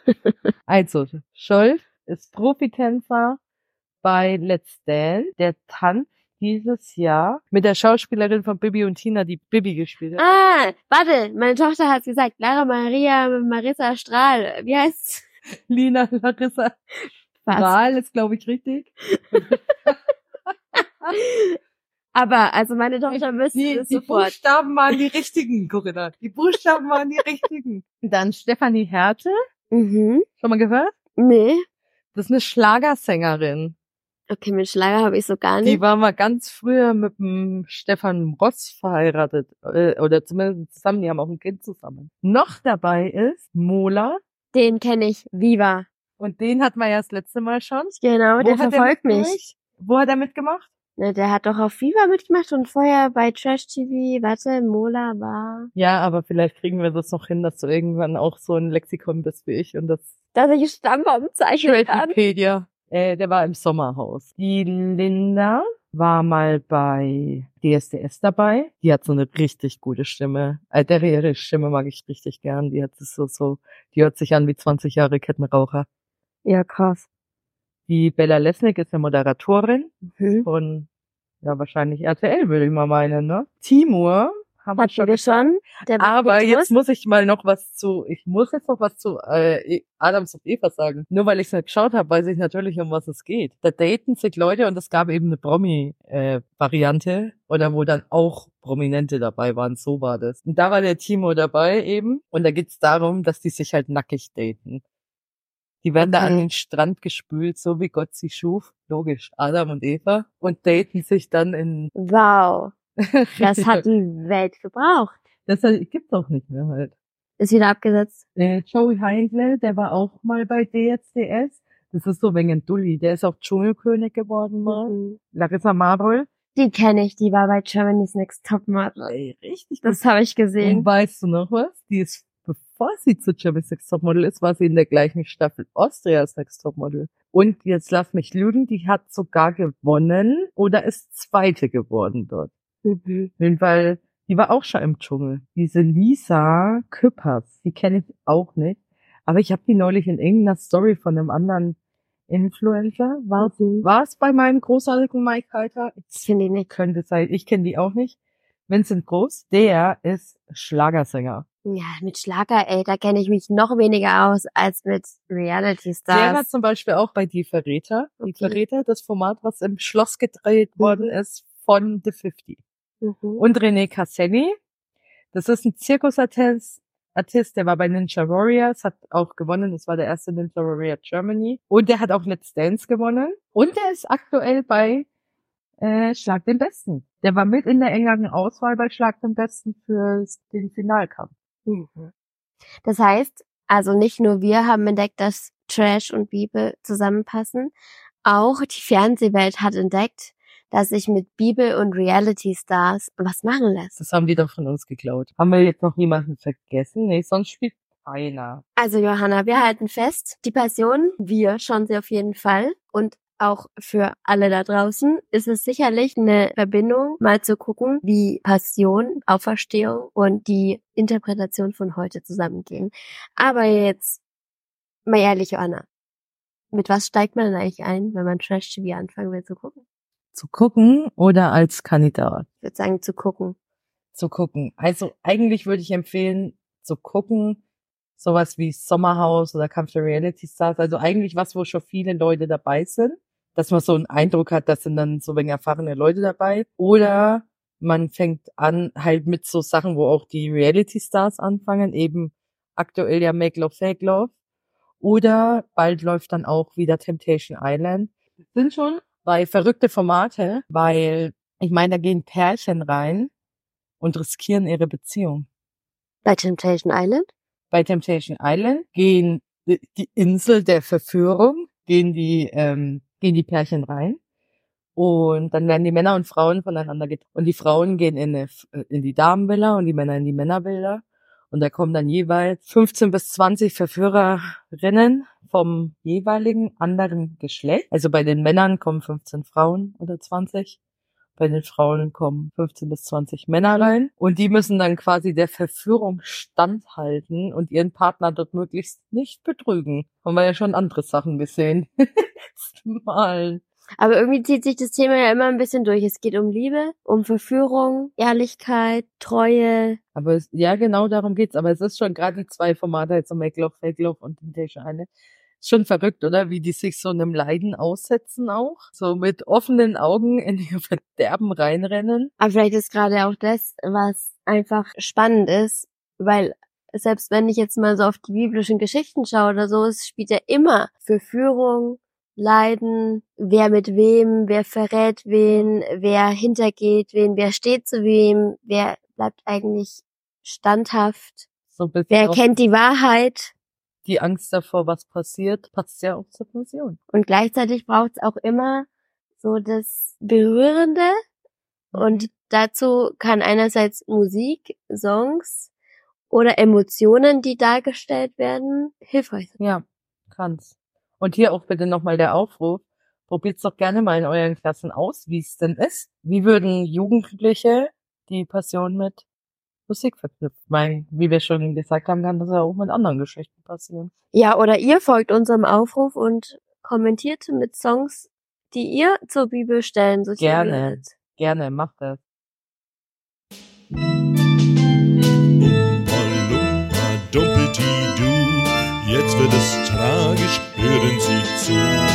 Also, Scholl ist Profitänzer bei Let's Dance. Der tanzt dieses Jahr mit der Schauspielerin von Bibi und Tina, die Bibi gespielt hat. Ah, warte, meine Tochter hat's gesagt. Lara Maria Marissa Strahl. Wie heißt's? Lina Larissa Was? Strahl ist, glaube ich, richtig. Aber, also meine Tochter müsste Die, es die sofort. Buchstaben waren die richtigen, Corinna. Die Buchstaben waren die richtigen. Dann Stefanie Härte. Mhm. Schon mal gehört? Nee. Das ist eine Schlagersängerin. Okay, mit Schlager habe ich so gar Die nicht. war mal ganz früher mit dem Stefan Ross verheiratet. Äh, oder zumindest zusammen, die haben auch ein Kind zusammen. Noch dabei ist Mola. Den kenne ich. Viva. Und den hat man ja das letzte Mal schon. Genau, Wo der hat er verfolgt mich. mitgemacht? Wo hat er mitgemacht? Ne, der hat doch auf Viva mitgemacht und vorher bei Trash T V, warte, Mola war... Ja, aber vielleicht kriegen wir das noch hin, dass du irgendwann auch so ein Lexikon bist wie ich und das Dass ich Stammbaum zeichnen kann. Wikipedia. Äh, der war im Sommerhaus. Die Linda war mal bei D S D S dabei. Die hat so eine richtig gute Stimme. Äh, der ihre Stimme mag ich richtig gern. Die hat es so, so, die hört sich an wie zwanzig Jahre Kettenraucher. Ja, krass. Die Bella Lesnick ist eine Moderatorin Mhm. von, ja, wahrscheinlich R T L, würde ich mal meinen, ne? Timur haben wir Hatten schon wir schon. Der Aber Petrus. jetzt muss ich mal noch was zu, ich muss jetzt noch was zu äh, Adams und Eva sagen. Nur weil ich es nicht geschaut habe, weiß ich natürlich, um was es geht. Da daten sich Leute und es gab eben eine Promi-Variante oder wo dann auch Prominente dabei waren, so war das. Und da war der Timo dabei eben und da geht's darum, dass die sich halt nackig daten. Die werden da Okay. an den Strand gespült, so wie Gott sie schuf. Logisch, Adam und Eva. Und daten sich dann in... Wow. Das hat die Welt gebraucht. Das gibt's auch nicht mehr halt. Ist wieder abgesetzt. Äh, Joey Heindle, der war auch mal bei D S D S. Das ist so wegen ein Dulli. Der ist auch Dschungelkönig geworden mal. Mhm. Larissa Marol. Die kenne ich, die war bei Germany's Next Topmodel. Ey, richtig. Das habe ich gesehen. Und weißt du noch was? Die ist, bevor sie zu Germany's Next Topmodel ist, war sie in der gleichen Staffel Austria's Next Topmodel. Und jetzt lass mich lügen, die hat sogar gewonnen oder ist Zweite geworden dort. Mhm. Weil die war auch schon im Dschungel. Diese Lisa Küppers, die kenne ich auch nicht. Aber ich habe die neulich in irgendeiner Story von einem anderen Influencer. War Mhm. war es bei meinem großartigen Mike Heiter? Ich kenne die nicht. Könnte sein. Ich kenne die auch nicht. Vincent Groß, der ist Schlagersänger. Ja, mit Schlager, ey, da kenne ich mich noch weniger aus als mit Reality Stars. Der war zum Beispiel auch bei Die Verräter. Die Okay. Verräter, das Format, was im Schloss gedreht Mhm. worden ist von The fifty. Mhm. Und René Casselli, das ist ein Zirkusartist, Artist, der war bei Ninja Warriors, hat auch gewonnen, das war der erste Ninja Warrior Germany. Und der hat auch Let's Dance gewonnen. Und der ist aktuell bei äh, Schlag den Besten. Der war mit in der engeren Auswahl bei Schlag den Besten für den Finalkampf. Mhm. Das heißt, also nicht nur wir haben entdeckt, dass Trash und Bibel zusammenpassen, auch die Fernsehwelt hat entdeckt, dass sich mit Bibel und Reality Stars was machen lässt. Das haben die doch von uns geklaut. Haben wir jetzt noch jemanden vergessen? Nee, sonst spielt keiner. Also Johanna, wir halten fest, die Passion, wir schauen sie auf jeden Fall. Und auch für alle da draußen ist es sicherlich eine Verbindung, mal zu gucken, wie Passion, Auferstehung und die Interpretation von heute zusammengehen. Aber jetzt mal ehrlich, Johanna, mit was steigt man denn eigentlich ein, wenn man Trash-T V anfangen will zu gucken? Zu gucken oder als Kandidat? Ich würde sagen, zu gucken. Zu gucken. Also eigentlich würde ich empfehlen, zu gucken, sowas wie Sommerhaus oder Kampf der Reality Stars. Also eigentlich was, wo schon viele Leute dabei sind. Dass man so einen Eindruck hat, das sind dann so wenig erfahrene Leute dabei. Oder man fängt an halt mit so Sachen, wo auch die Reality Stars anfangen. Eben aktuell ja Make Love, Fake Love. Oder bald läuft dann auch wieder Temptation Island. Sind schon bei verrückte Formate, weil ich meine, da gehen Pärchen rein und riskieren ihre Beziehung. Bei Temptation Island? Bei Temptation Island gehen die die Insel der Verführung, gehen die ähm, gehen die Pärchen rein und dann werden die Männer und Frauen voneinander getrennt. Und die Frauen gehen in, eine, in die Damenvilla und die Männer in die Männervilla. Und da kommen dann jeweils fünfzehn bis zwanzig Verführerinnen vom jeweiligen anderen Geschlecht. Also bei den Männern kommen fünfzehn Frauen oder zwanzig. Bei den Frauen kommen fünfzehn bis zwanzig Männer rein. Und die müssen dann quasi der Verführung standhalten und ihren Partner dort möglichst nicht betrügen. Haben wir ja schon andere Sachen gesehen. Mal. Aber irgendwie zieht sich das Thema ja immer ein bisschen durch. Es geht um Liebe, um Verführung, Ehrlichkeit, Treue. Aber es, ja, genau darum geht's. Aber es ist schon gerade die zwei Formate, jetzt so Make Love, Fake Love und Temptation Island. Ist schon verrückt, oder? Wie die sich so einem Leiden aussetzen auch. So mit offenen Augen in ihr Verderben reinrennen. Aber vielleicht ist gerade auch das, was einfach spannend ist, weil selbst wenn ich jetzt mal so auf die biblischen Geschichten schaue oder so, es spielt ja immer Verführung, Leiden, wer mit wem, wer verrät wen, wer hintergeht wen, wer steht zu wem, wer bleibt eigentlich standhaft, So ein bisschen wer auch kennt die Wahrheit. die Angst davor, was passiert, passt ja auch zur Passion. Und gleichzeitig braucht es auch immer so das Berührende. Und dazu kann einerseits Musik, Songs oder Emotionen, die dargestellt werden, hilfreich sein. Ja, kann's. Und hier auch bitte nochmal der Aufruf. Probiert's doch gerne mal in euren Klassen aus, wie es denn ist. Wie würden Jugendliche die Passion mit Musik verknüpfen? Weil, wie wir schon gesagt haben, kann das ja auch mit anderen Geschichten passieren. Ja, oder ihr folgt unserem Aufruf und kommentiert mit Songs, die ihr zur Bibel stellen, so Gerne, gerne, macht das. Oompa Dumpity-Doo, jetzt wird es tragisch, hören Sie zu.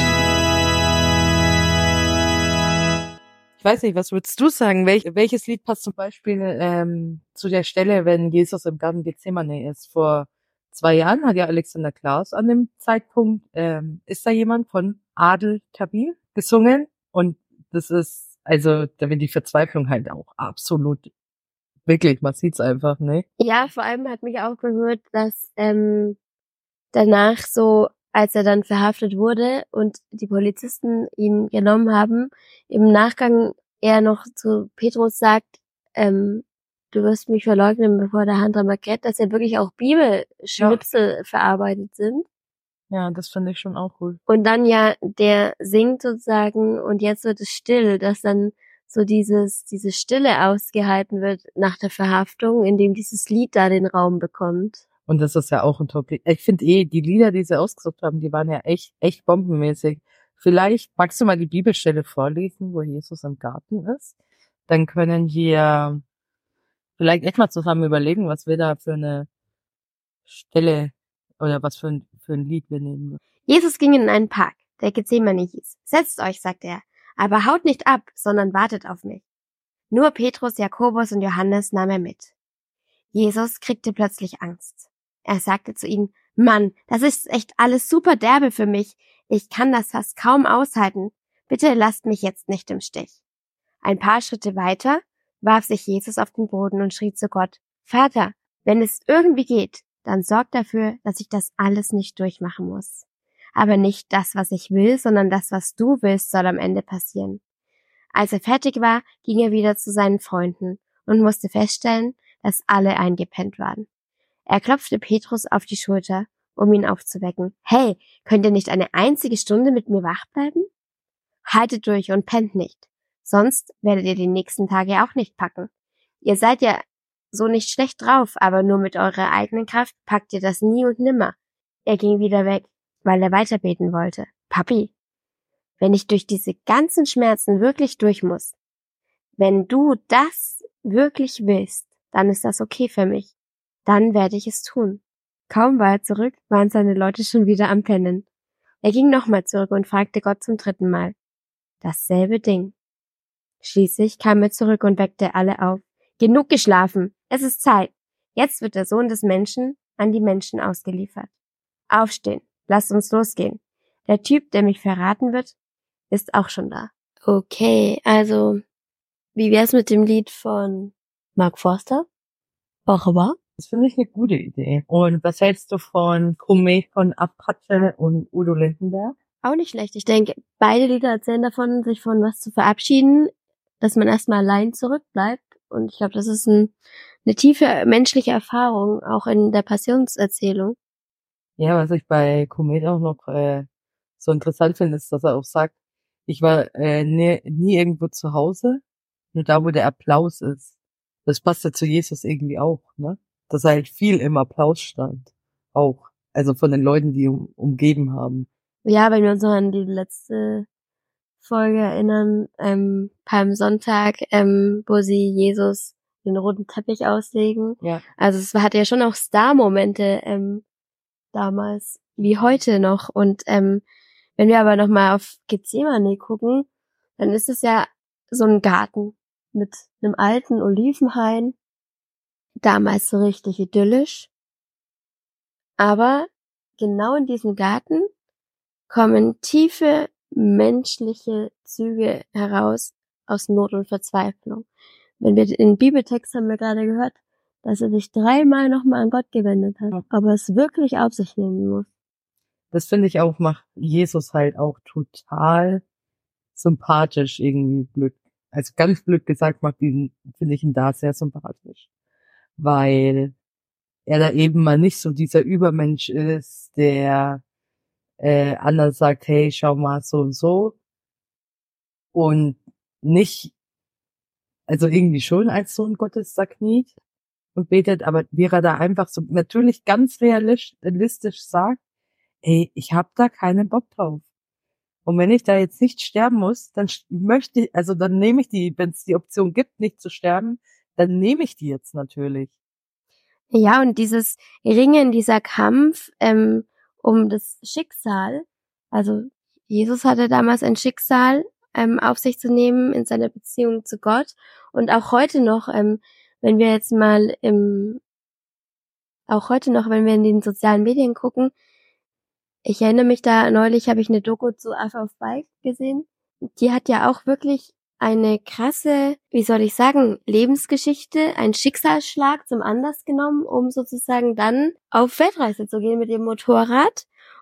Ich weiß nicht, was würdest du sagen? Welch, welches Lied passt zum Beispiel ähm, zu der Stelle, wenn Jesus im Garten Gethsemane ist? Vor zwei Jahren hat ja Alexander Klaas an dem Zeitpunkt, ähm, ist da jemand von Adel Tabil gesungen? Und das ist, also da wird die Verzweiflung halt auch absolut, wirklich, man sieht's einfach, ne? Ja, vor allem hat mich auch berührt, dass ähm, danach so als er dann verhaftet wurde und die Polizisten ihn genommen haben, im Nachgang er noch zu Petrus sagt, ähm, du wirst mich verleugnen, bevor der Hand am Baguette, dass ja wirklich auch Bibelschnipsel ja. verarbeitet sind. Ja, das finde ich schon auch cool. Und dann ja, der singt sozusagen und jetzt wird es still, dass dann so dieses, diese Stille ausgehalten wird nach der Verhaftung, indem dieses Lied da den Raum bekommt. Und das ist ja auch ein Top. Ich finde eh, die Lieder, die sie ausgesucht haben, die waren ja echt, echt bombenmäßig. Vielleicht magst du mal die Bibelstelle vorlesen, wo Jesus im Garten ist. Dann können wir vielleicht echt mal zusammen überlegen, was wir da für eine Stelle oder was für ein, für ein Lied wir nehmen. Jesus ging in einen Park, der Gethsemane hieß. Setzt euch, sagte er, aber haut nicht ab, sondern wartet auf mich. Nur Petrus, Jakobus und Johannes nahm er mit. Jesus kriegte plötzlich Angst. Er sagte zu ihnen, Mann, das ist echt alles super derbe für mich. Ich kann das fast kaum aushalten. Bitte lasst mich jetzt nicht im Stich. Ein paar Schritte weiter warf sich Jesus auf den Boden und schrie zu Gott, Vater, wenn es irgendwie geht, dann sorg dafür, dass ich das alles nicht durchmachen muss. Aber nicht das, was ich will, sondern das, was du willst, soll am Ende passieren. Als er fertig war, ging er wieder zu seinen Freunden und musste feststellen, dass alle eingepennt waren. Er klopfte Petrus auf die Schulter, um ihn aufzuwecken. Hey, könnt ihr nicht eine einzige Stunde mit mir wach bleiben? Haltet durch und pennt nicht. Sonst werdet ihr die nächsten Tage auch nicht packen. Ihr seid ja so nicht schlecht drauf, aber nur mit eurer eigenen Kraft packt ihr das nie und nimmer. Er ging wieder weg, weil er weiterbeten wollte. Papi, wenn ich durch diese ganzen Schmerzen wirklich durch muss, wenn du das wirklich willst, dann ist das okay für mich. Dann werde ich es tun. Kaum war er zurück, waren seine Leute schon wieder am Pennen. Er ging nochmal zurück und fragte Gott zum dritten Mal. Dasselbe Ding. Schließlich kam er zurück und weckte alle auf. Genug geschlafen. Es ist Zeit. Jetzt wird der Sohn des Menschen an die Menschen ausgeliefert. Aufstehen. Lasst uns losgehen. Der Typ, der mich verraten wird, ist auch schon da. Okay, also, wie wär's mit dem Lied von Mark Forster? Wunderbar. Das finde ich eine gute Idee. Und was hältst du von Komet von Apache und Udo Lindenberg? Auch nicht schlecht. Ich denke, beide Lieder erzählen davon, sich von was zu verabschieden, dass man erstmal allein zurückbleibt. Und ich glaube, das ist ein, eine tiefe menschliche Erfahrung, auch in der Passionserzählung. Ja, was ich bei Komet auch noch äh, so interessant finde, ist, dass er auch sagt, ich war äh, nie, nie irgendwo zu Hause, nur da, wo der Applaus ist. Das passt ja zu Jesus irgendwie auch, ne? Dass er halt viel im Applaus stand. Auch. Also von den Leuten, die ihn um, umgeben haben. Ja, wenn wir uns noch an die letzte Folge erinnern, ähm, Palmsonntag, ähm, wo sie Jesus den roten Teppich auslegen. Ja. Also es hatte ja schon auch Star-Momente ähm, damals, wie heute noch. Und ähm, wenn wir aber nochmal auf Gethsemane gucken, dann ist es ja so ein Garten mit einem alten Olivenhain. Damals so richtig idyllisch. Aber genau in diesem Garten kommen tiefe menschliche Züge heraus aus Not und Verzweiflung. Wenn wir den Bibeltext haben wir gerade gehört, dass er sich dreimal nochmal an Gott gewendet hat, aber es wirklich auf sich nehmen muss. Das finde ich auch, macht Jesus halt auch total sympathisch irgendwie blöd. Also ganz blöd gesagt, macht ihn, finde ich ihn da sehr sympathisch. Weil er da eben mal nicht so dieser Übermensch ist, der äh, anderen sagt, hey, schau mal so und so. Und nicht, also irgendwie schon als Sohn Gottes da kniet und betet, aber wäre da einfach so natürlich ganz realistisch sagt, ey, ich hab da keinen Bock drauf. Und wenn ich da jetzt nicht sterben muss, dann möchte ich, also dann nehme ich die, wenn es die Option gibt, nicht zu sterben, dann nehme ich die jetzt natürlich. Ja, und dieses Ringen, dieser Kampf ähm, um das Schicksal, also Jesus hatte damals ein Schicksal ähm, auf sich zu nehmen in seiner Beziehung zu Gott und auch heute noch, ähm, wenn wir jetzt mal im, auch heute noch, wenn wir in den sozialen Medien gucken, ich erinnere mich da, neulich habe ich eine Doku zu Affe auf Bike gesehen, die hat ja auch wirklich eine krasse, wie soll ich sagen, Lebensgeschichte, ein Schicksalsschlag zum Anlass genommen, um sozusagen dann auf Weltreise zu gehen mit dem Motorrad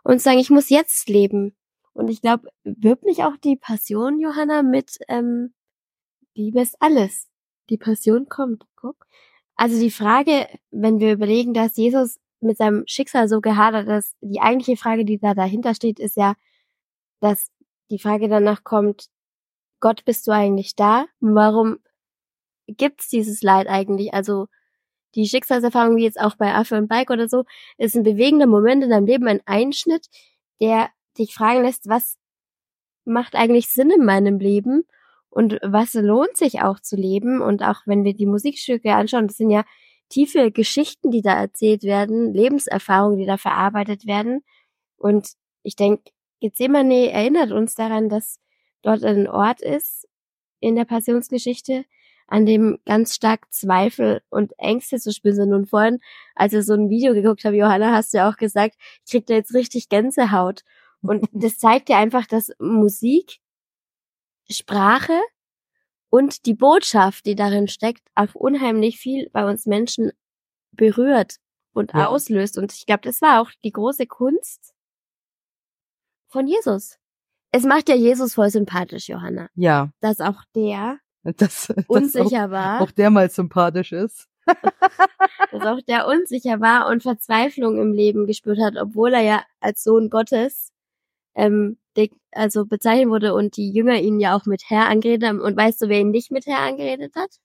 und sagen, ich muss jetzt leben. Und ich glaube, wirbt nicht auch die Passion, Johanna, mit ähm, Liebe ist alles. Die Passion kommt. Guck. Also die Frage, wenn wir überlegen, dass Jesus mit seinem Schicksal so gehadert ist, die eigentliche Frage, die da dahinter steht, ist ja, dass die Frage danach kommt, Gott, bist du eigentlich da? Warum gibt's dieses Leid eigentlich? Also die Schicksalserfahrung, wie jetzt auch bei Affe und Bike oder so, ist ein bewegender Moment in deinem Leben, ein Einschnitt, der dich fragen lässt, was macht eigentlich Sinn in meinem Leben und was lohnt sich auch zu leben. Und auch wenn wir die Musikstücke anschauen, das sind ja tiefe Geschichten, die da erzählt werden, Lebenserfahrungen, die da verarbeitet werden. Und ich denke, Gethsemane erinnert uns daran, dass dort ein Ort ist in der Passionsgeschichte, an dem ganz stark Zweifel und Ängste zu spüren sind. Und vorhin, als ich so ein Video geguckt habe, Johanna, hast du ja auch gesagt, ich krieg da jetzt richtig Gänsehaut. Und das zeigt ja einfach, dass Musik, Sprache und die Botschaft, die darin steckt, auch unheimlich viel bei uns Menschen berührt und ja. auslöst. Und ich glaube, das war auch die große Kunst von Jesus. Es macht ja Jesus voll sympathisch, Johanna. Ja. Dass auch der das, das unsicher auch, war. Auch der mal sympathisch ist. Dass auch der unsicher war und Verzweiflung im Leben gespürt hat, obwohl er ja als Sohn Gottes ähm, also bezeichnet wurde und die Jünger ihn ja auch mit Herr angeredet haben. Und weißt du, wer ihn nicht mit Herr angeredet hat?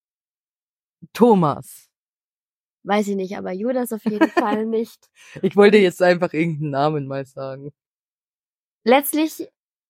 Thomas. Weiß ich nicht, aber Judas auf jeden Fall nicht. Ich wollte jetzt einfach irgendeinen Namen mal sagen. Letztlich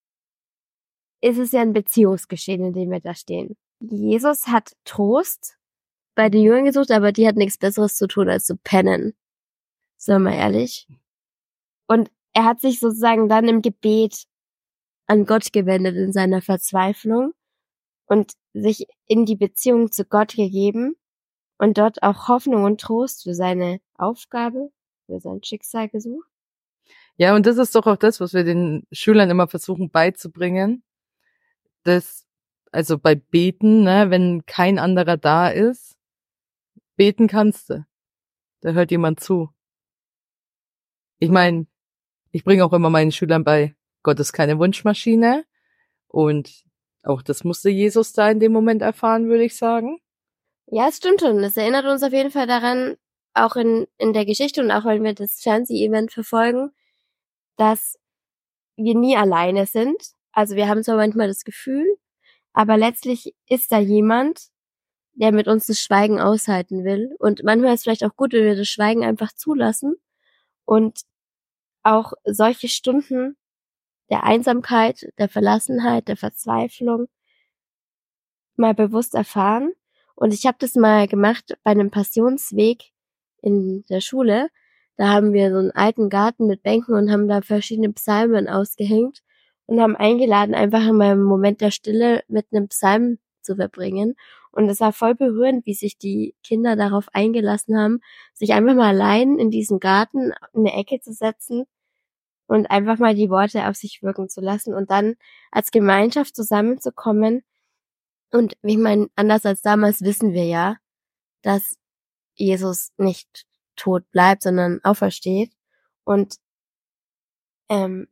ist es ja ein Beziehungsgeschehen, in dem wir da stehen. Jesus hat Trost bei den Jüngern gesucht, aber die hat nichts Besseres zu tun, als zu pennen. Sagen wir mal ehrlich. Und er hat sich sozusagen dann im Gebet an Gott gewendet in seiner Verzweiflung und sich in die Beziehung zu Gott gegeben und dort auch Hoffnung und Trost für seine Aufgabe, für sein Schicksal gesucht. Ja, und das ist doch auch das, was wir den Schülern immer versuchen beizubringen. Das, also bei Beten, ne, wenn kein anderer da ist, beten kannst du. Da hört jemand zu. Ich meine, ich bringe auch immer meinen Schülern bei, Gott ist keine Wunschmaschine. Und auch das musste Jesus da in dem Moment erfahren, würde ich sagen. Ja, es stimmt schon. Es erinnert uns auf jeden Fall daran, auch in, in der Geschichte und auch wenn wir das Fernseh-Event verfolgen, dass wir nie alleine sind. Also wir haben zwar manchmal das Gefühl, aber letztlich ist da jemand, der mit uns das Schweigen aushalten will. Und manchmal ist es vielleicht auch gut, wenn wir das Schweigen einfach zulassen und auch solche Stunden der Einsamkeit, der Verlassenheit, der Verzweiflung mal bewusst erfahren. Und ich habe das mal gemacht bei einem Passionsweg in der Schule. Da haben wir so einen alten Garten mit Bänken und haben da verschiedene Psalmen ausgehängt und haben eingeladen, einfach in meinem Moment der Stille mit einem Psalm zu verbringen. Und es war voll berührend, wie sich die Kinder darauf eingelassen haben, sich einfach mal allein in diesen Garten in eine Ecke zu setzen und einfach mal die Worte auf sich wirken zu lassen und dann als Gemeinschaft zusammenzukommen. Und ich meine, anders als damals wissen wir ja, dass Jesus nicht tot bleibt, sondern aufersteht und ähm,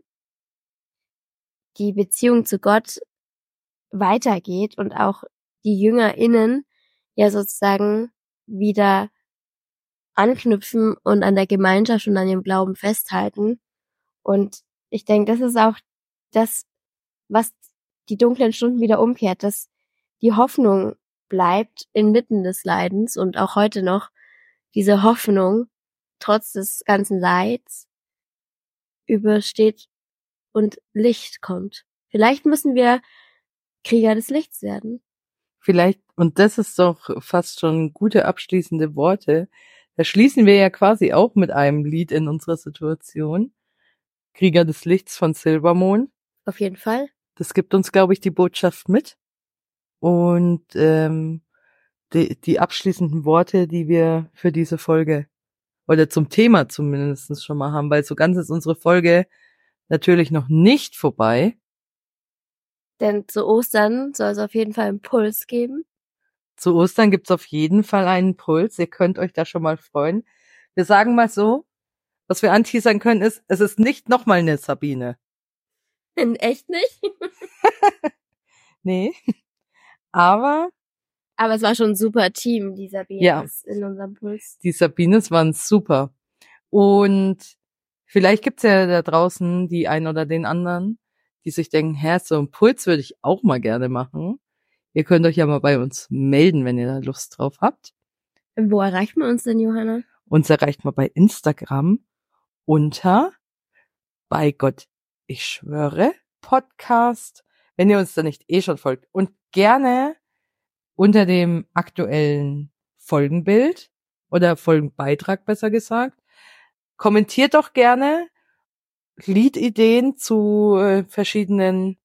die Beziehung zu Gott weitergeht und auch die JüngerInnen ja sozusagen wieder anknüpfen und an der Gemeinschaft und an ihrem Glauben festhalten. Und ich denke, das ist auch das, was die dunklen Stunden wieder umkehrt, dass die Hoffnung bleibt inmitten des Leidens und auch heute noch diese Hoffnung trotz des ganzen Leids übersteht und Licht kommt. Vielleicht müssen wir Krieger des Lichts werden. Vielleicht, und das ist doch fast schon gute abschließende Worte, da schließen wir ja quasi auch mit einem Lied in unserer Situation. Krieger des Lichts von Silbermond. Auf jeden Fall. Das gibt uns, glaube ich, die Botschaft mit. Und ähm, die, die abschließenden Worte, die wir für diese Folge oder zum Thema zumindest schon mal haben, weil so ganz ist unsere Folge natürlich noch nicht vorbei. Denn zu Ostern soll es auf jeden Fall einen Puls geben. Zu Ostern gibt's auf jeden Fall einen Puls. Ihr könnt euch da schon mal freuen. Wir sagen mal so, was wir anteasern können, ist, es ist nicht nochmal eine Sabine. In echt nicht? Nee. Aber Aber es war schon ein super Team, die Sabines Ja. in unserem Puls. die Sabines waren super. Und vielleicht gibt's ja da draußen die einen oder den anderen, die sich denken, hä, so einen Puls würde ich auch mal gerne machen. Ihr könnt euch ja mal bei uns melden, wenn ihr da Lust drauf habt. Wo erreicht man uns denn, Johanna? Uns erreicht mal bei Instagram unter bei Gott, ich schwöre, Podcast, wenn ihr uns da nicht eh schon folgt. Und gerne unter dem aktuellen Folgenbild oder Folgenbeitrag besser gesagt. Kommentiert doch gerne Liedideen zu äh, verschiedenen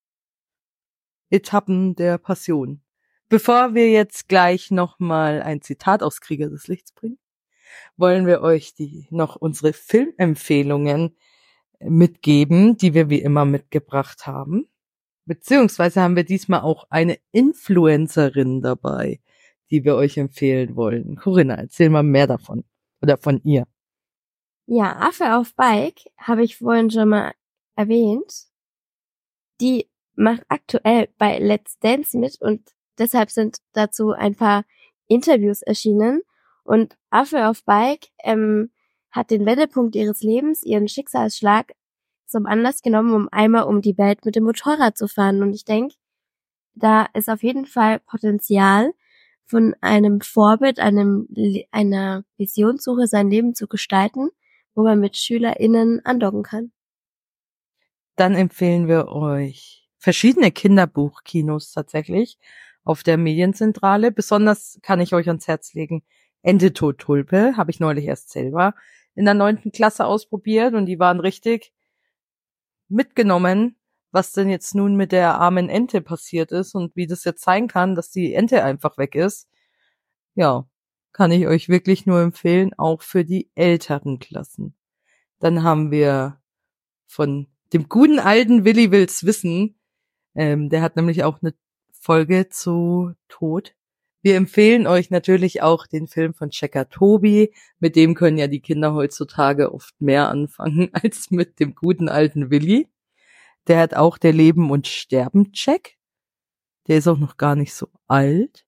Etappen der Passion. Bevor wir jetzt gleich nochmal ein Zitat aus Krieger des Lichts bringen, wollen wir euch die noch unsere Filmempfehlungen mitgeben, die wir wie immer mitgebracht haben. Beziehungsweise haben wir diesmal auch eine Influencerin dabei, die wir euch empfehlen wollen. Corinna, erzähl mal mehr davon oder von ihr. Ja, Affe auf Bike habe ich vorhin schon mal erwähnt. Die macht aktuell bei Let's Dance mit und deshalb sind dazu ein paar Interviews erschienen. Und Affe auf Bike ähm, hat den Wendepunkt ihres Lebens, ihren Schicksalsschlag, zum Anlass genommen, um einmal um die Welt mit dem Motorrad zu fahren. Und ich denke, da ist auf jeden Fall Potenzial, von einem Vorbild, einem einer Visionssuche sein Leben zu gestalten, wo man mit SchülerInnen andocken kann. Dann empfehlen wir euch verschiedene Kinderbuchkinos tatsächlich auf der Medienzentrale. Besonders kann ich euch ans Herz legen, Ente tot Tulpe, habe ich neulich erst selber in der neunten Klasse ausprobiert und die waren richtig mitgenommen, was denn jetzt nun mit der armen Ente passiert ist und wie das jetzt sein kann, dass die Ente einfach weg ist. Ja, kann ich euch wirklich nur empfehlen, auch für die älteren Klassen. Dann haben wir von dem guten alten Willi Will's Wissen, ähm, der hat nämlich auch eine Folge zu Tod. Wir empfehlen euch natürlich auch den Film von Checker Tobi. Mit dem können ja die Kinder heutzutage oft mehr anfangen als mit dem guten alten Willi. Der hat auch der Leben und Sterben Check. Der ist auch noch gar nicht so alt.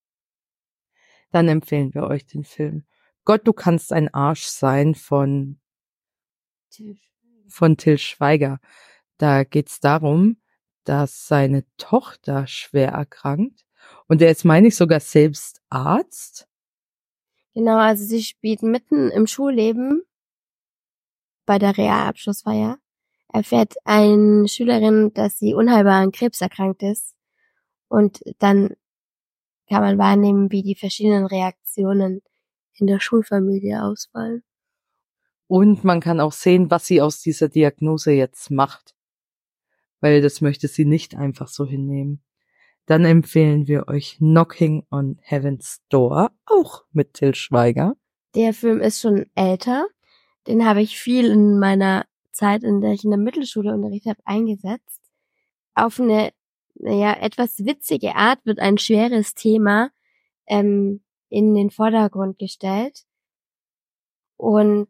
Dann empfehlen wir euch den Film Gott, du kannst ein Arsch sein von von Till Schweiger. Da geht's darum, dass seine Tochter schwer erkrankt und der ist, meine ich, sogar selbst Arzt. Genau, also sie spielt mitten im Schulleben bei der Realabschlussfeier. Erfährt eine Schülerin, dass sie unheilbar an Krebs erkrankt ist. Und dann kann man wahrnehmen, wie die verschiedenen Reaktionen in der Schulfamilie ausfallen. Und man kann auch sehen, was sie aus dieser Diagnose jetzt macht. Weil das möchte sie nicht einfach so hinnehmen. Dann empfehlen wir euch Knocking on Heaven's Door, auch mit Till Schweiger. Der Film ist schon älter. Den habe ich viel in meiner Zeit, in der ich in der Mittelschule unterrichtet habe, eingesetzt. Auf eine, naja, etwas witzige Art wird ein schweres Thema ähm, in den Vordergrund gestellt. Und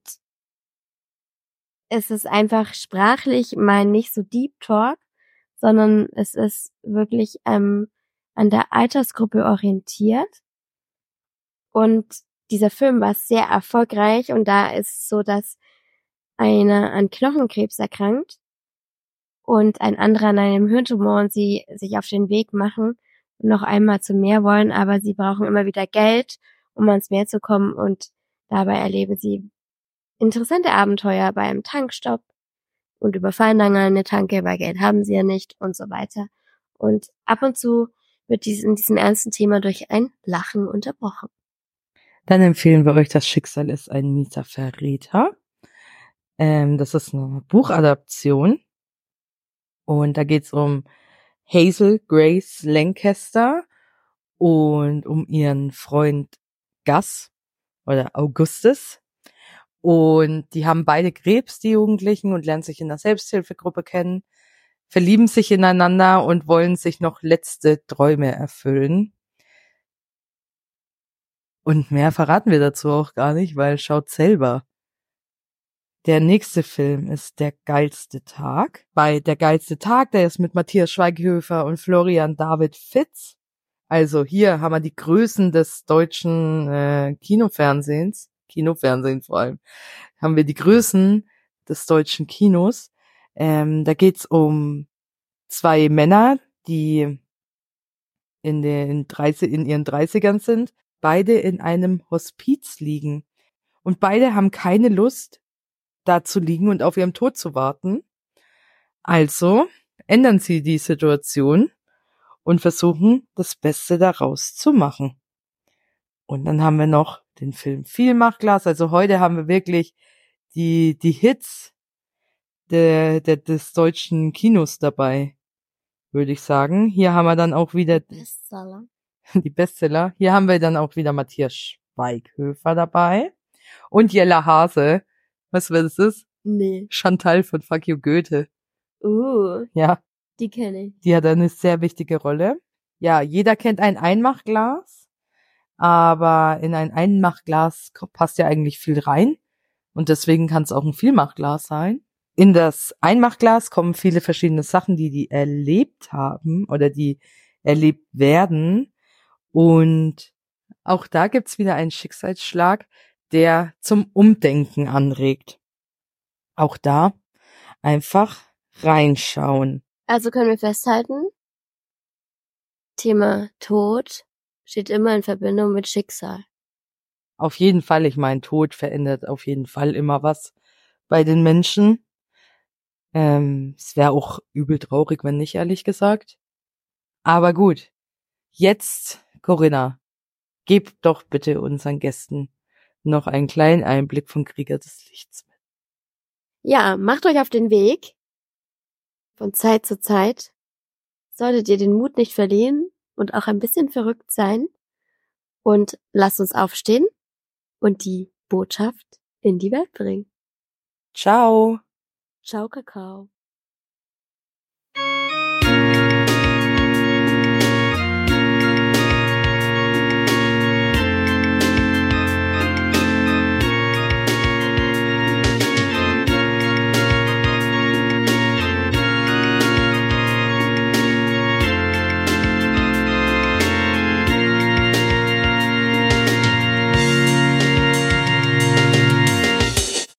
es ist einfach sprachlich mal nicht so Deep Talk, sondern es ist wirklich ähm, an der Altersgruppe orientiert. Und dieser Film war sehr erfolgreich und da ist es so, dass einer an Knochenkrebs erkrankt und ein anderer an einem Hirntumor und sie sich auf den Weg machen und noch einmal zum Meer wollen, aber sie brauchen immer wieder Geld, um ans Meer zu kommen und dabei erleben sie interessante Abenteuer bei einem Tankstopp und überfallen dann eine Tanke, weil Geld haben sie ja nicht und so weiter. Und ab und zu wird dies in diesem ernsten Thema durch ein Lachen unterbrochen. Dann empfehlen wir euch, das Schicksal ist ein mieser Verräter. Ähm, das ist eine Buchadaption. Und da geht's um Hazel Grace Lancaster und um ihren Freund Gus oder Augustus. Und die haben beide Krebs, die Jugendlichen, und lernen sich in der Selbsthilfegruppe kennen, verlieben sich ineinander und wollen sich noch letzte Träume erfüllen. Und mehr verraten wir dazu auch gar nicht, weil schaut selber. Der nächste Film ist Der geilste Tag. Bei Der geilste Tag, der ist mit Matthias Schweighöfer und Florian David Fitz. Also hier haben wir die Größen des deutschen äh, Kinofernsehens, Kinofernsehen vor allem, haben wir die Größen des deutschen Kinos. Ähm, da geht's um zwei Männer, die in den dreißig, in ihren dreißigern sind, beide in einem Hospiz liegen. Und beide haben keine Lust, da zu liegen und auf ihrem Tod zu warten. Also ändern sie die Situation und versuchen, das Beste daraus zu machen. Und dann haben wir noch den Film Vielmachglas. Also heute haben wir wirklich die, die Hits der, der, des deutschen Kinos dabei, würde ich sagen. Hier haben wir dann auch wieder Bestseller. die Bestseller. Hier haben wir dann auch wieder Matthias Schweighöfer dabei. Und Jella Hase. Weißt du, wer das ist? Nee. Chantal von Fuck You Goethe. Uh, Ja, die kenne ich. die hat eine sehr wichtige Rolle. Ja, jeder kennt ein Einmachglas, aber in ein Einmachglas passt ja eigentlich viel rein und deswegen kann es auch ein Vielmachglas sein. In das Einmachglas kommen viele verschiedene Sachen, die die erlebt haben oder die erlebt werden, und auch da gibt's wieder einen Schicksalsschlag, der zum Umdenken anregt. Auch da einfach reinschauen. Also können wir festhalten, Thema Tod steht immer in Verbindung mit Schicksal. Auf jeden Fall, ich meine, Tod verändert auf jeden Fall immer was bei den Menschen. Ähm, es wäre auch übel traurig, wenn nicht, ehrlich gesagt. Aber gut, jetzt, Corinna, gib doch bitte unseren Gästen noch einen kleinen Einblick von Krieger des Lichts mit. Ja, macht euch auf den Weg. Von Zeit zu Zeit solltet ihr den Mut nicht verlieren und auch ein bisschen verrückt sein. Und lasst uns aufstehen und die Botschaft in die Welt bringen. Ciao! Ciao, Kakao.